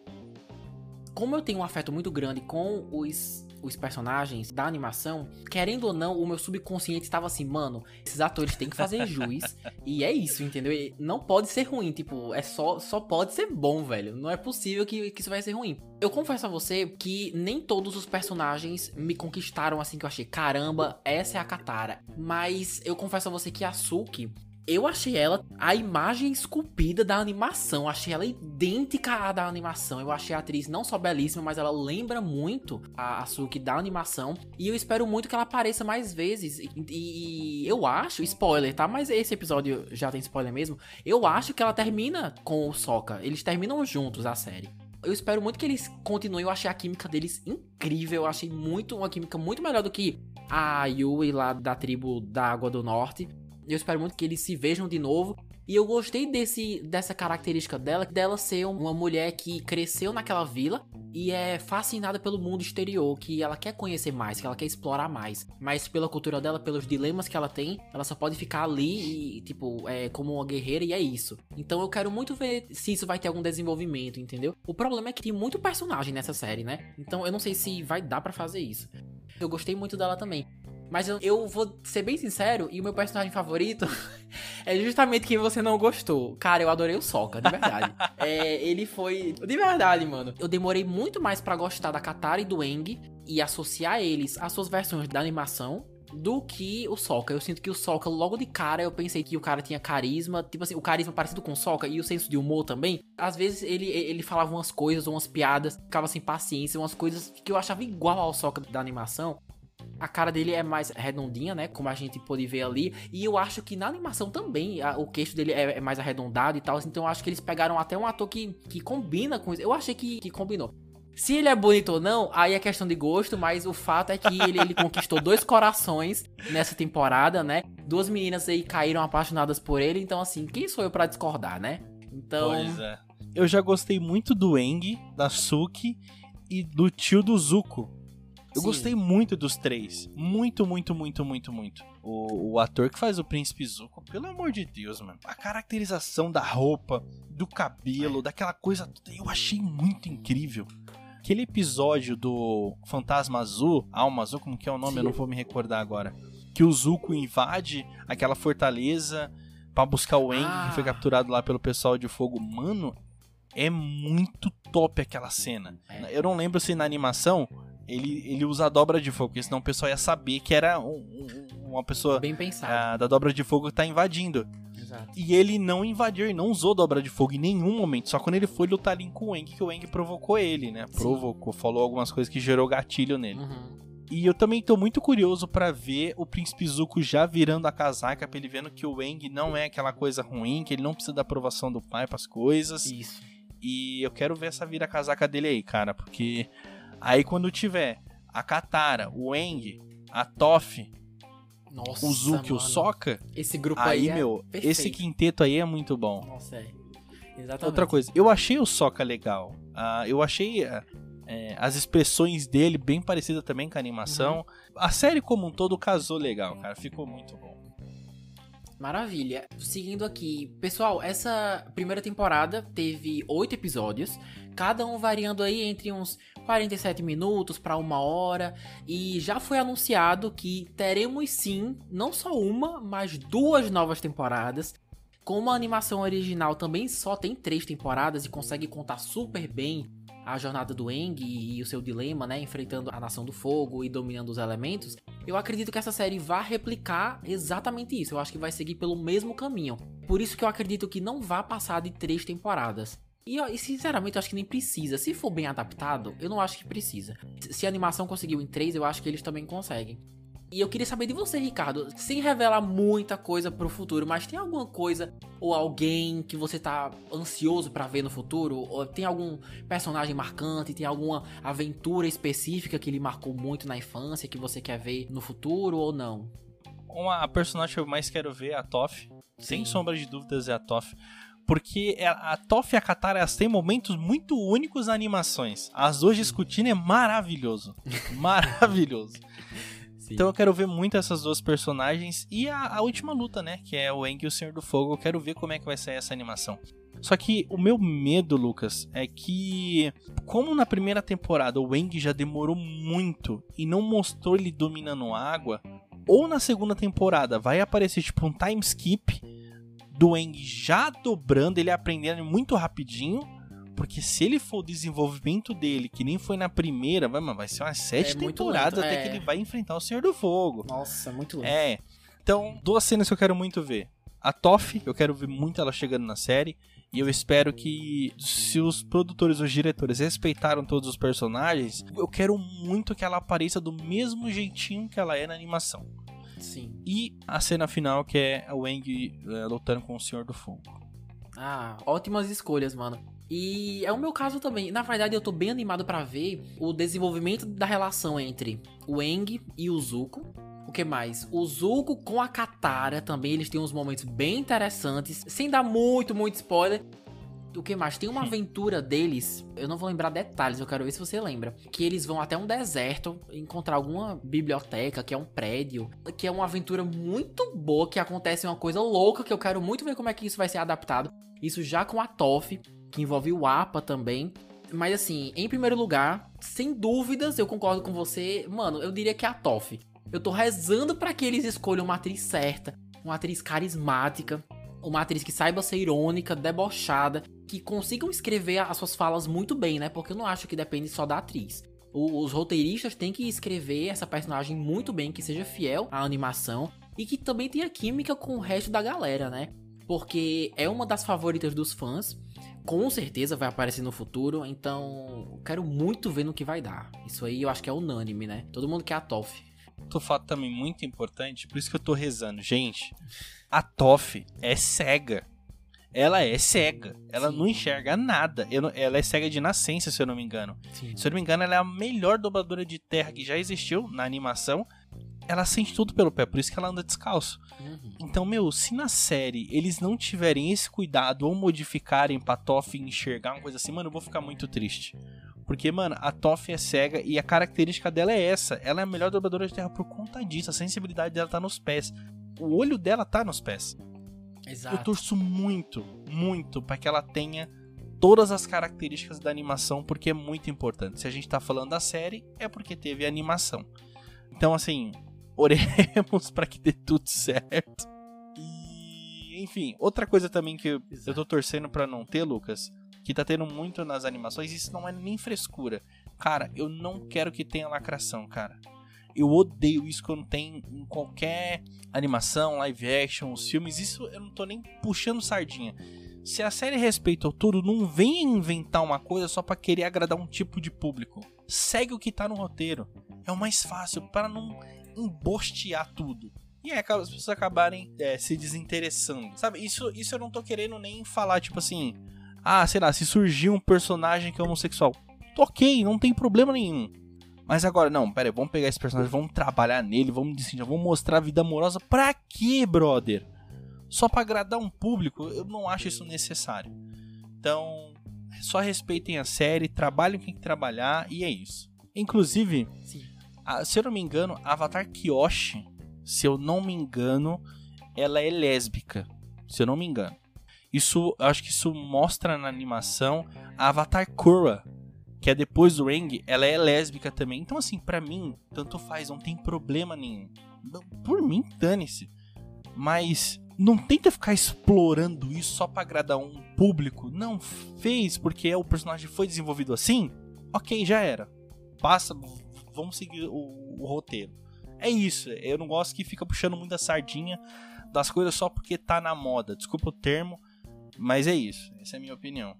Como eu tenho um afeto muito grande com os, os personagens da animação, querendo ou não, o meu subconsciente estava assim, mano, esses atores têm que fazer jus. E é isso, entendeu? E não pode ser ruim, tipo, é só, só pode ser bom, velho. Não é possível que, que isso vai ser ruim. Eu confesso a você que nem todos os personagens me conquistaram assim, que eu achei, caramba, essa é a Katara. Mas eu confesso a você que a Suki... Eu achei ela a imagem esculpida da animação. Achei ela idêntica à da animação. Eu achei a atriz não só belíssima, mas ela lembra muito a, a Suki da animação. E eu espero muito que ela apareça mais vezes. E, e eu acho, spoiler, tá? Mas esse episódio já tem spoiler mesmo. Eu acho que ela termina com o Sokka. Eles terminam juntos a série. Eu espero muito que eles continuem. Eu achei a química deles incrível. Eu achei muito uma química muito melhor do que a Yui lá da tribo da Água do Norte. Eu espero muito que eles se vejam de novo. E eu gostei desse, dessa característica dela, dela ser uma mulher que cresceu naquela vila e é fascinada pelo mundo exterior, que ela quer conhecer mais, que ela quer explorar mais. Mas pela cultura dela, pelos dilemas que ela tem, ela só pode ficar ali, e, tipo, é, como uma guerreira e é isso. Então eu quero muito ver se isso vai ter algum desenvolvimento, entendeu? O problema é que tem muito personagem nessa série, né? Então eu não sei se vai dar pra fazer isso. Eu gostei muito dela também. Mas eu, eu vou ser bem sincero, e o meu personagem favorito é justamente quem você não gostou. Cara, eu adorei o Sokka, de verdade. é, ele foi... De verdade, mano. Eu demorei muito mais pra gostar da Katara e do Aang e associar eles às suas versões da animação do que o Sokka. Eu sinto que o Sokka, logo de cara, eu pensei que o cara tinha carisma, tipo assim, o carisma parecido com o Sokka e o senso de humor também. Às vezes ele, ele falava umas coisas, umas piadas, ficava sem paciência, umas coisas que eu achava igual ao Sokka da animação. A cara dele é mais redondinha, né? Como a gente pôde ver ali. E eu acho que na animação também a, o queixo dele é, é mais arredondado e tal. Então eu acho que eles pegaram até um ator que, que combina com isso. Eu achei que, que combinou. Se ele é bonito ou não, aí é questão de gosto. Mas o fato é que ele, ele conquistou dois corações nessa temporada, né? Duas meninas aí caíram apaixonadas por ele. Então assim, quem sou eu pra discordar, né? Então... Pois é. Eu já gostei muito do Aang, da Suki e do tio do Zuko. Eu Sim. gostei muito dos três. Muito, muito, muito, muito, muito. O, o ator que faz o Príncipe Zuko, pelo amor de Deus, mano. A caracterização da roupa, do cabelo, daquela coisa toda, eu achei muito incrível. Aquele episódio do Fantasma Azul, Alma Azul, como que é o nome? Sim. Eu não vou me recordar agora. Que o Zuko invade aquela fortaleza pra buscar o Aang, ah. que foi capturado lá pelo pessoal de fogo. Mano, é muito top aquela cena. É. Eu não lembro se na animação ele, ele usa a dobra de fogo, porque senão o pessoal ia saber que era um, um, uma pessoa bem pensado. Ah, da dobra de fogo que tá invadindo. Exato. E ele não invadiu, ele não usou dobra de fogo em nenhum momento. Só quando ele foi lutar ali com o Aang, que o Aang provocou ele, né? Sim. Provocou, falou algumas coisas que gerou gatilho nele. Uhum. E eu também tô muito curioso pra ver o Príncipe Zuko já virando a casaca, pra ele vendo que o Aang não é aquela coisa ruim, que ele não precisa da aprovação do pai pras coisas. Isso. E eu quero ver essa vira-casaca dele aí, cara, porque aí quando tiver a Katara, o Aang, a Toph, nossa, o Zuko e o Sokka, esse grupo aí, aí meu, é esse quinteto aí é muito bom. Nossa, é. Exatamente. Outra coisa, eu achei o Sokka legal. Uh, eu achei uh, é, as expressões dele bem parecidas também com a animação. Uhum. A série como um todo casou legal, cara. Ficou muito bom. Maravilha. Seguindo aqui, pessoal, essa primeira temporada teve oito episódios, cada um variando aí entre uns quarenta e sete minutos para uma hora, e já foi anunciado que teremos sim, não só uma, mas duas novas temporadas. Como a animação original também só tem três temporadas e consegue contar super bem a jornada do Aang e o seu dilema, né, enfrentando a Nação do Fogo e dominando os elementos, eu acredito que essa série vai replicar exatamente isso. Eu acho que vai seguir pelo mesmo caminho. Por isso que eu acredito que não vai passar de três temporadas. E, e sinceramente, eu acho que nem precisa. Se for bem adaptado, eu não acho que precisa. Se a animação conseguiu em três, eu acho que eles também conseguem. E eu queria saber de você, Ricardo, sem revelar muita coisa pro futuro, mas tem alguma coisa ou alguém que você tá ansioso pra ver no futuro? Ou tem algum personagem marcante, tem alguma aventura específica que lhe marcou muito na infância que você quer ver no futuro ou não? Uma, a personagem que eu mais quero ver é a Toph. Sem sombra de dúvidas é a Toph. Porque a Toph e a Katara, elas têm momentos muito únicos nas animações. As duas discutindo é maravilhoso. Maravilhoso. Sim. Então eu quero ver muito essas duas personagens e a, a última luta, né, que é o Aang e o Senhor do Fogo. Eu quero ver como é que vai sair essa animação. Só que o meu medo, Lucas, é que como na primeira temporada o Aang já demorou muito e não mostrou ele dominando água, ou na segunda temporada vai aparecer tipo um time skip do Aang já dobrando, ele aprendendo muito rapidinho. Porque se ele for o desenvolvimento dele, que nem foi na primeira, vai, vai ser umas sete é temporadas lento, até é. que ele vai enfrentar o Senhor do Fogo. Nossa, muito lento. É. Então, duas cenas que eu quero muito ver. A Toph, eu quero ver muito ela chegando na série. E eu espero que, se os produtores, os diretores respeitaram todos os personagens, eu quero muito que ela apareça do mesmo jeitinho que ela é na animação. Sim. E a cena final, que é o Aang é, lutando com o Senhor do Fogo. Ah, ótimas escolhas, mano. E é o meu caso também. Na verdade, eu tô bem animado pra ver o desenvolvimento da relação entre o Aang e o Zuko. O que mais? O Zuko com a Katara também, eles têm uns momentos bem interessantes, sem dar muito, muito spoiler. O que mais? Tem uma aventura deles, eu não vou lembrar detalhes, eu quero ver se você lembra. Que eles vão até um deserto, encontrar alguma biblioteca, que é um prédio. Que é uma aventura muito boa, que acontece uma coisa louca, que eu quero muito ver como é que isso vai ser adaptado. Isso já com a Toph, que envolve o Appa também. Mas assim, em primeiro lugar, sem dúvidas, eu concordo com você. Mano, eu diria que é a Toph. Eu tô rezando pra que eles escolham uma atriz certa, uma atriz carismática, uma atriz que saiba ser irônica, debochada, que consigam escrever as suas falas muito bem, né? Porque eu não acho que depende só da atriz. O, os roteiristas têm que escrever essa personagem muito bem, que seja fiel à animação e que também tenha química com o resto da galera, né? Porque é uma das favoritas dos fãs. Com certeza vai aparecer no futuro, então quero muito ver no que vai dar. Isso aí eu acho que é unânime, né? Todo mundo quer a Toph. Outro fato também muito importante, por isso que eu tô rezando. Gente, a Toph é cega. Ela é cega. Ela Sim. não enxerga nada. Ela é cega de nascença, se eu não me engano. Sim. Se eu não me engano, ela é a melhor dobradora de terra que já existiu na animação. Ela sente tudo pelo pé, por isso que ela anda descalço. Uhum. Então, meu, se na série eles não tiverem esse cuidado ou modificarem pra Toph enxergar uma coisa assim, mano, eu vou ficar muito triste. Porque, mano, a Toph é cega e a característica dela é essa. Ela é a melhor dobradora de terra por conta disso. A sensibilidade dela tá nos pés. O olho dela tá nos pés. Exato. Eu torço muito, muito pra que ela tenha todas as características da animação, porque é muito importante. Se a gente tá falando da série, é porque teve animação. Então, assim, oremos pra que dê tudo certo. E, enfim, outra coisa também que eu, eu tô torcendo pra não ter, Lucas, que tá tendo muito nas animações, isso não é nem frescura. Cara, eu não quero que tenha lacração, cara. Eu odeio isso quando tem em qualquer animação, live action, os filmes. Isso eu não tô nem puxando sardinha. Se a série respeita o tudo, não vem inventar uma coisa só pra querer agradar um tipo de público. Segue o que tá no roteiro. É o mais fácil, para não embostear tudo. E aí as pessoas acabarem é, se desinteressando. Sabe, isso, isso eu não tô querendo nem falar, tipo assim... Ah, sei lá, se surgir um personagem que é homossexual. Ok, não tem problema nenhum. Mas agora, não, pera aí, vamos pegar esse personagem, vamos trabalhar nele, vamos decidir, vamos mostrar a vida amorosa. Pra quê, brother? Só pra agradar um público? Eu não acho isso necessário. Então, só respeitem a série, trabalhem quem tem que trabalhar e é isso. Inclusive, a, se eu não me engano, a Avatar Kyoshi, se eu não me engano, ela é lésbica. Se eu não me engano. Isso, eu acho que isso mostra na animação. A Avatar Korra, que é depois do Aang, ela é lésbica também. Então, assim, pra mim, tanto faz, não tem problema nenhum. Por mim, dane-se. Mas não tenta ficar explorando isso só pra agradar um público. Não fez porque o personagem foi desenvolvido assim. Ok, já era. Passa, vamos seguir o, o roteiro. É isso, eu não gosto que fica puxando muita sardinha das coisas só porque tá na moda. Desculpa o termo, mas é isso. Essa é a minha opinião.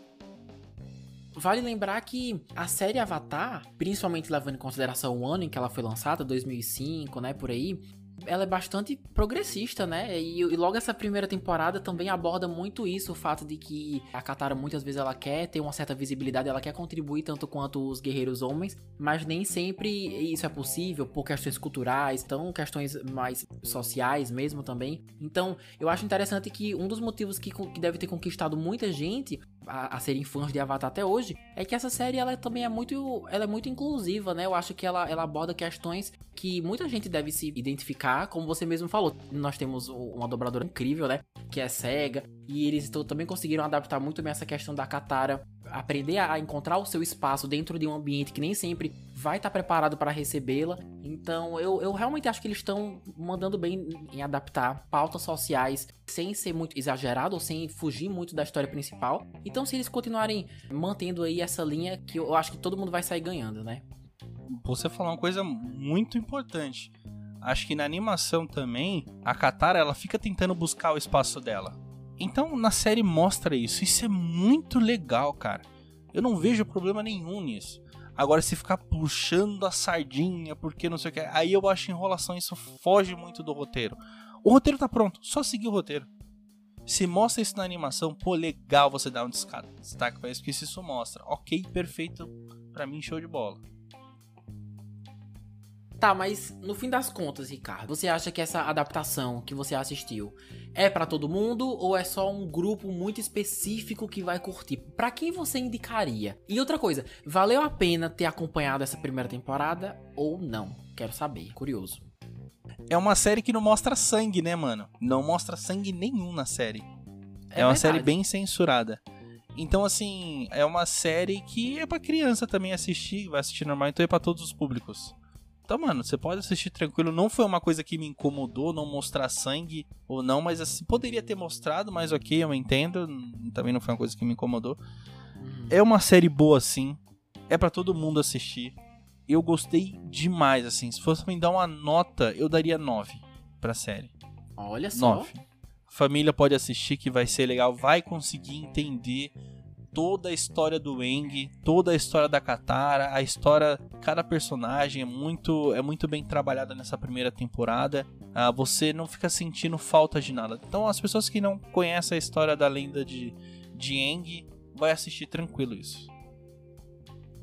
Vale lembrar que a série Avatar, principalmente levando em consideração o ano em que ela foi lançada, dois mil e cinco, né, por aí, ela é bastante progressista, né, e, e logo essa primeira temporada também aborda muito isso, o fato de que a Katara muitas vezes ela quer ter uma certa visibilidade, ela quer contribuir tanto quanto os guerreiros homens, mas nem sempre isso é possível por questões culturais, então questões mais sociais mesmo também. Então eu acho interessante que um dos motivos que, que deve ter conquistado muita gente A, a serem fãs de Avatar até hoje, é que essa série ela também é muito, ela é muito inclusiva, né? Eu acho que ela, ela aborda questões que muita gente deve se identificar, como você mesmo falou. Nós temos uma dobradora incrível, né? Que é cega, e eles também conseguiram adaptar muito bem essa questão da Katara, aprender a encontrar o seu espaço dentro de um ambiente que nem sempre vai estar preparado para recebê-la. Então eu, eu realmente acho que eles estão mandando bem em adaptar pautas sociais sem ser muito exagerado ou sem fugir muito da história principal. Então se eles continuarem mantendo aí essa linha, que eu acho que todo mundo vai sair ganhando, né? Você falou uma coisa muito importante. Acho que na animação também, a Katara ela fica tentando buscar o espaço dela. Então na série mostra isso. Isso é muito legal, cara. Eu não vejo problema nenhum nisso. Agora, se ficar puxando a sardinha, porque não sei o que, aí eu acho enrolação, isso foge muito do roteiro. O roteiro tá pronto, só seguir o roteiro. Se mostra isso na animação, pô, legal você dar um destaque pra isso, porque isso mostra. Ok, perfeito, pra mim, show de bola. Tá, mas no fim das contas, Ricardo, você acha que essa adaptação que você assistiu é pra todo mundo ou é só um grupo muito específico que vai curtir? Pra quem você indicaria? E outra coisa, valeu a pena ter acompanhado essa primeira temporada ou não? Quero saber, curioso. É uma série que não mostra sangue, né, mano? Não mostra sangue nenhum na série. É, é uma verdade. Série bem censurada. Então, assim, é uma série que é pra criança também assistir, vai assistir normal, então é pra todos os públicos. Então, mano, você pode assistir tranquilo. Não foi uma coisa que me incomodou não mostrar sangue ou não, mas assim, poderia ter mostrado, mas ok, eu entendo. Também não foi uma coisa que me incomodou. Hum. É uma série boa, sim. É pra todo mundo assistir. Eu gostei demais, assim. Se fosse me dar uma nota, eu daria nove pra série. Olha só. nove. Família pode assistir que vai ser legal. Vai conseguir entender toda a história do Aang, toda a história da Katara, a história, cada personagem é muito, é muito bem trabalhada nessa primeira temporada. Ah, você não fica sentindo falta de nada. Então as pessoas que não conhecem a história da lenda de, de Aang, vai assistir tranquilo isso.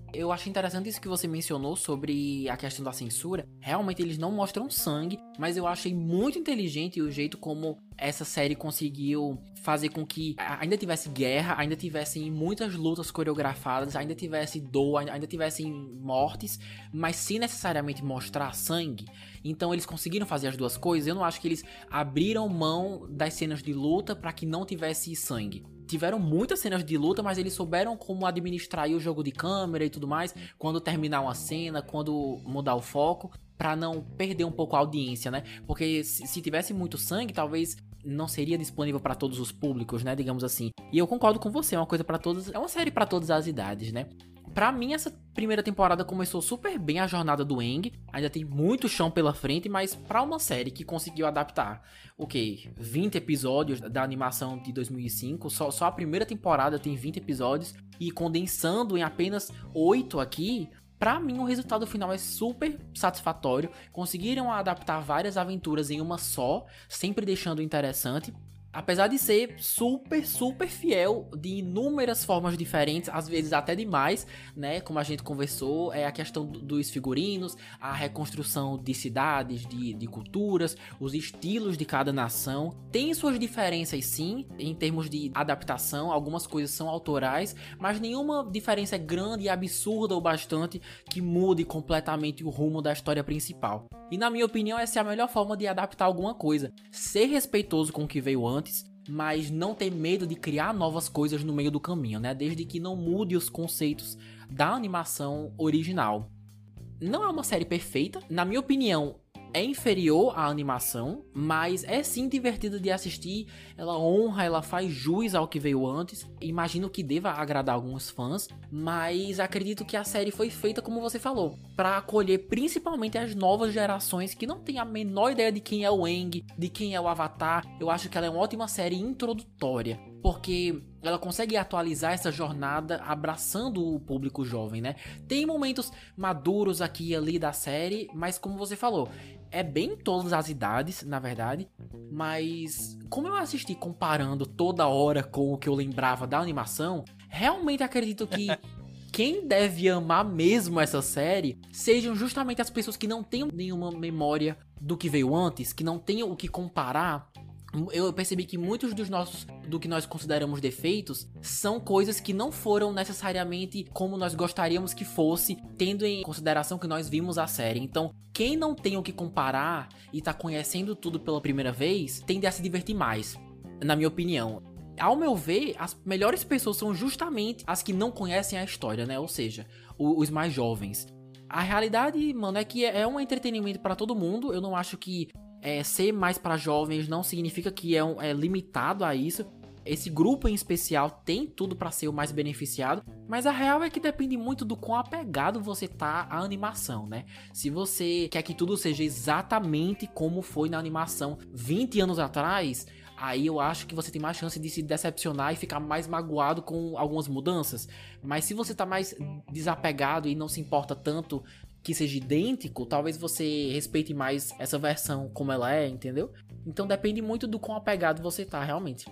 Eu achei interessante isso que você mencionou sobre a questão da censura. Realmente eles não mostram sangue, mas eu achei muito inteligente o jeito como essa série conseguiu fazer com que ainda tivesse guerra, ainda tivessem muitas lutas coreografadas, ainda tivesse dor, ainda tivessem mortes, mas sem necessariamente mostrar sangue. Então eles conseguiram fazer as duas coisas. Eu não acho que eles abriram mão das cenas de luta para que não tivesse sangue. Tiveram muitas cenas de luta, mas eles souberam como administrar aí o jogo de câmera e tudo mais, quando terminar uma cena, quando mudar o foco, pra não perder um pouco a audiência, né? Porque se, se tivesse muito sangue, talvez não seria disponível pra todos os públicos, né? Digamos assim. E eu concordo com você, é uma coisa para todas, é uma série pra todas as idades, né? Pra mim, essa primeira temporada começou super bem a jornada do Aang. Ainda tem muito chão pela frente, mas pra uma série que conseguiu adaptar, o quê? vinte episódios da animação de dois mil e cinco, só, só a primeira temporada tem vinte episódios, e condensando em apenas oito aqui, pra mim o resultado final é super satisfatório. Conseguiram adaptar várias aventuras em uma só, sempre deixando interessante. Apesar de ser super, super fiel de inúmeras formas diferentes, às vezes até demais, né? Como a gente conversou, é a questão dos figurinos, a reconstrução de cidades, de, de culturas, os estilos de cada nação. Tem suas diferenças sim, em termos de adaptação, algumas coisas são autorais, mas nenhuma diferença é grande e absurda o bastante que mude completamente o rumo da história principal. E na minha opinião, essa é a melhor forma de adaptar alguma coisa. Ser respeitoso com o que veio antes, mas não ter medo de criar novas coisas no meio do caminho, né? Desde que não mude os conceitos da animação original. Não é uma série perfeita, na minha opinião, é inferior à animação, mas é sim divertida de assistir. Ela honra, ela faz jus ao que veio antes. Imagino que deva agradar alguns fãs, mas acredito que a série foi feita, como você falou, para acolher principalmente as novas gerações que não têm a menor ideia de quem é o Aang, de quem é o Avatar. Eu acho que ela é uma ótima série introdutória, porque ela consegue atualizar essa jornada abraçando o público jovem, né? Tem momentos maduros aqui e ali da série, mas como você falou, é bem todas as idades, na verdade. Mas como eu assisti comparando toda hora com o que eu lembrava da animação, realmente acredito que quem deve amar mesmo essa série sejam justamente as pessoas que não tenham nenhuma memória do que veio antes, que não tenham o que comparar. Eu percebi que muitos dos nossos, do que nós consideramos defeitos, são coisas que não foram necessariamente como nós gostaríamos que fosse, tendo em consideração que nós vimos a série. Então, quem não tem o que comparar e tá conhecendo tudo pela primeira vez, tende a se divertir mais, na minha opinião. Ao meu ver, as melhores pessoas são justamente as que não conhecem a história, né? Ou seja, os mais jovens. A realidade, mano, é que é um entretenimento pra todo mundo. Eu não acho que É, ser mais para jovens não significa que é, um, é limitado a isso. Esse grupo em especial tem tudo para ser o mais beneficiado, mas a real é que depende muito do quão apegado você tá à animação, né? Se você quer que tudo seja exatamente como foi na animação vinte anos atrás, aí eu acho que você tem mais chance de se decepcionar e ficar mais magoado com algumas mudanças. Mas se você tá mais desapegado e não se importa tanto que seja idêntico, talvez você respeite mais essa versão como ela é, entendeu? Então depende muito do quão apegado você tá, realmente.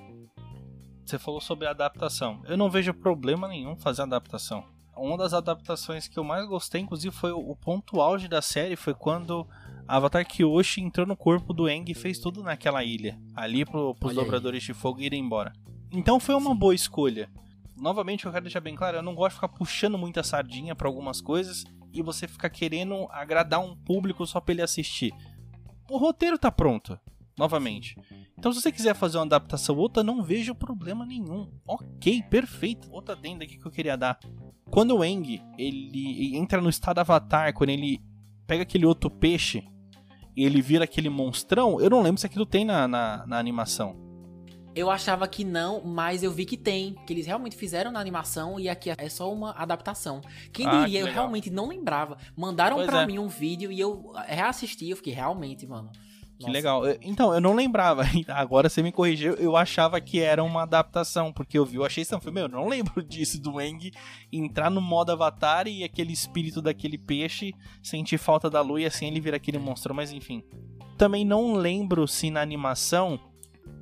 Você falou sobre a adaptação. Eu não vejo problema nenhum fazer adaptação. Uma das adaptações que eu mais gostei, inclusive, foi o ponto auge da série, foi quando Avatar Kyoshi entrou no corpo do Aang e fez tudo naquela ilha, ali pro, pros Olha dobradores aí. de fogo irem embora. Então foi uma Sim. boa escolha. Novamente, eu quero deixar bem claro, eu não gosto de ficar puxando muita sardinha pra algumas coisas e você ficar querendo agradar um público só pra ele assistir. O roteiro tá pronto, novamente. Então se você quiser fazer uma adaptação outra, não vejo problema nenhum. Ok, perfeito. Outra adenda aqui que eu queria dar. Quando o Aang, ele entra no estado Avatar, quando ele pega aquele outro peixe e ele vira aquele monstrão, eu não lembro se aquilo tem na, na, na animação. Eu achava que não, mas eu vi que tem, que eles realmente fizeram na animação e aqui é só uma adaptação. Quem ah, diria, que eu realmente não lembrava. Mandaram pois pra é. mim um vídeo e eu reassisti, eu fiquei realmente, mano. Que Nossa. legal. Então, eu não lembrava. Agora você me corrigiu. Eu achava que era uma adaptação, porque eu vi, eu achei isso. Eu falei, meu, eu não lembro disso, do Aang entrar no modo Avatar e aquele espírito daquele peixe sentir falta da lua e assim ele vira aquele monstro, mas enfim. Também não lembro se na animação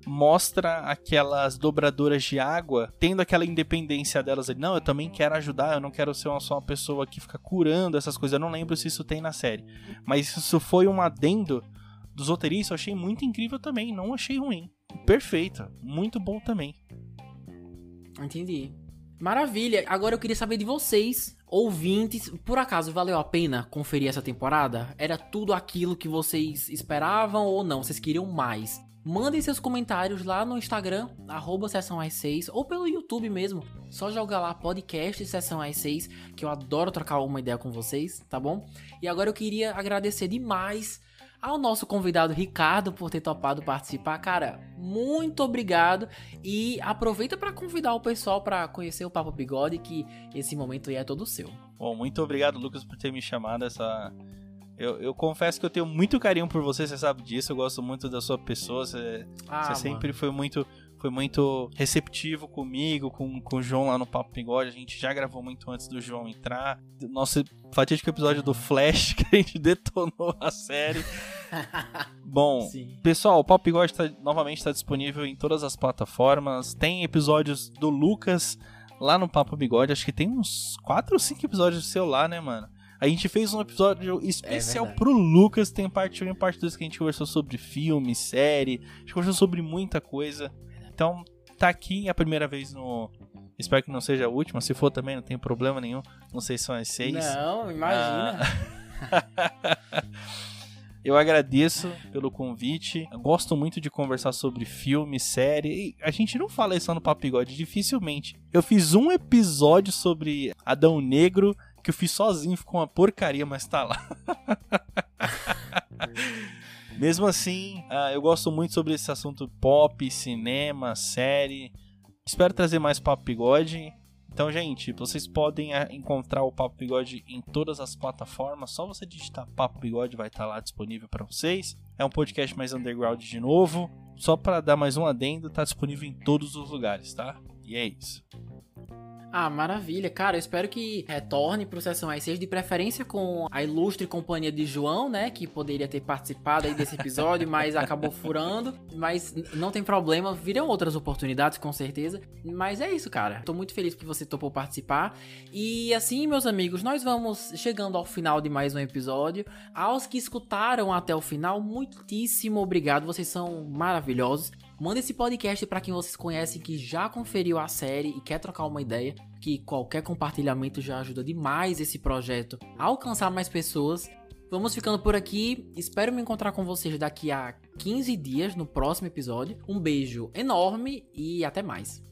mostra aquelas dobradoras de água tendo aquela independência delas. Não, eu também quero ajudar, eu não quero ser uma, só uma pessoa que fica curando essas coisas. Eu não lembro se isso tem na série. Mas isso foi um adendo dos roteiristas, eu achei muito incrível também, não achei ruim. Perfeito, muito bom também. Entendi. Maravilha. Agora eu queria saber de vocês, ouvintes, por acaso valeu a pena conferir essa temporada? Era tudo aquilo que vocês esperavam ou não? Vocês queriam mais? Mandem seus comentários lá no Instagram, arroba Sessão às seis, ou pelo YouTube mesmo. Só jogar lá podcast Sessão às seis, que eu adoro trocar uma ideia com vocês, tá bom? E agora eu queria agradecer demais ao nosso convidado Ricardo por ter topado participar. Cara, muito obrigado. E aproveita para convidar o pessoal para conhecer o Papo Bigode, que esse momento aí é todo seu. Bom, muito obrigado, Lucas, por ter me chamado. Essa... Eu, eu confesso que eu tenho muito carinho por você, você sabe disso. Eu gosto muito da sua pessoa. Você, ah, você sempre foi muito, foi muito receptivo comigo, com, com o João lá no Papo Bigode. A gente já gravou muito antes do João entrar. Nosso fatídico episódio do Flash, que a gente detonou a série. Bom, sim. Pessoal, o Papo Bigode tá, novamente está disponível em todas as plataformas. Tem episódios do Lucas lá no Papo Bigode. Acho que tem uns quatro ou cinco episódios do seu lá, né, mano? A gente fez um episódio especial é pro Lucas. Tem parte um e parte dois que a gente conversou sobre filme, série. A gente conversou sobre muita coisa. Então, tá aqui a primeira vez no... Espero que não seja a última. Se for também, não tem problema nenhum. Não sei se são as seis. Não, imagina. Ah... Eu agradeço pelo convite. Eu gosto muito de conversar sobre filme, série. E a gente não fala isso no Papo Bigode, dificilmente. Eu fiz um episódio sobre Adão Negro que eu fiz sozinho, ficou uma porcaria, mas tá lá. Mesmo assim, uh, eu gosto muito sobre esse assunto pop, cinema, série. Espero trazer mais Papo Bigode. Então, gente, vocês podem encontrar o Papo Bigode em todas as plataformas. Só você digitar Papo Bigode, vai estar lá disponível para vocês. É um podcast mais underground de novo. Só para dar mais um adendo, tá disponível em todos os lugares, tá? E é isso. Ah, maravilha. Cara, eu espero que retorne pro Sessão às seis, de preferência com a ilustre companhia de João, né, que poderia ter participado aí desse episódio, mas acabou furando. Mas não tem problema, virão outras oportunidades, com certeza. Mas é isso, cara. Tô muito feliz que você topou participar. E assim, meus amigos, nós vamos chegando ao final de mais um episódio. Aos que escutaram até o final, muitíssimo obrigado. Vocês são maravilhosos. Manda esse podcast pra quem vocês conhecem que já conferiu a série e quer trocar uma ideia, que qualquer compartilhamento já ajuda demais esse projeto a alcançar mais pessoas. Vamos ficando por aqui, espero me encontrar com vocês daqui a quinze dias no próximo episódio. Um beijo enorme e até mais.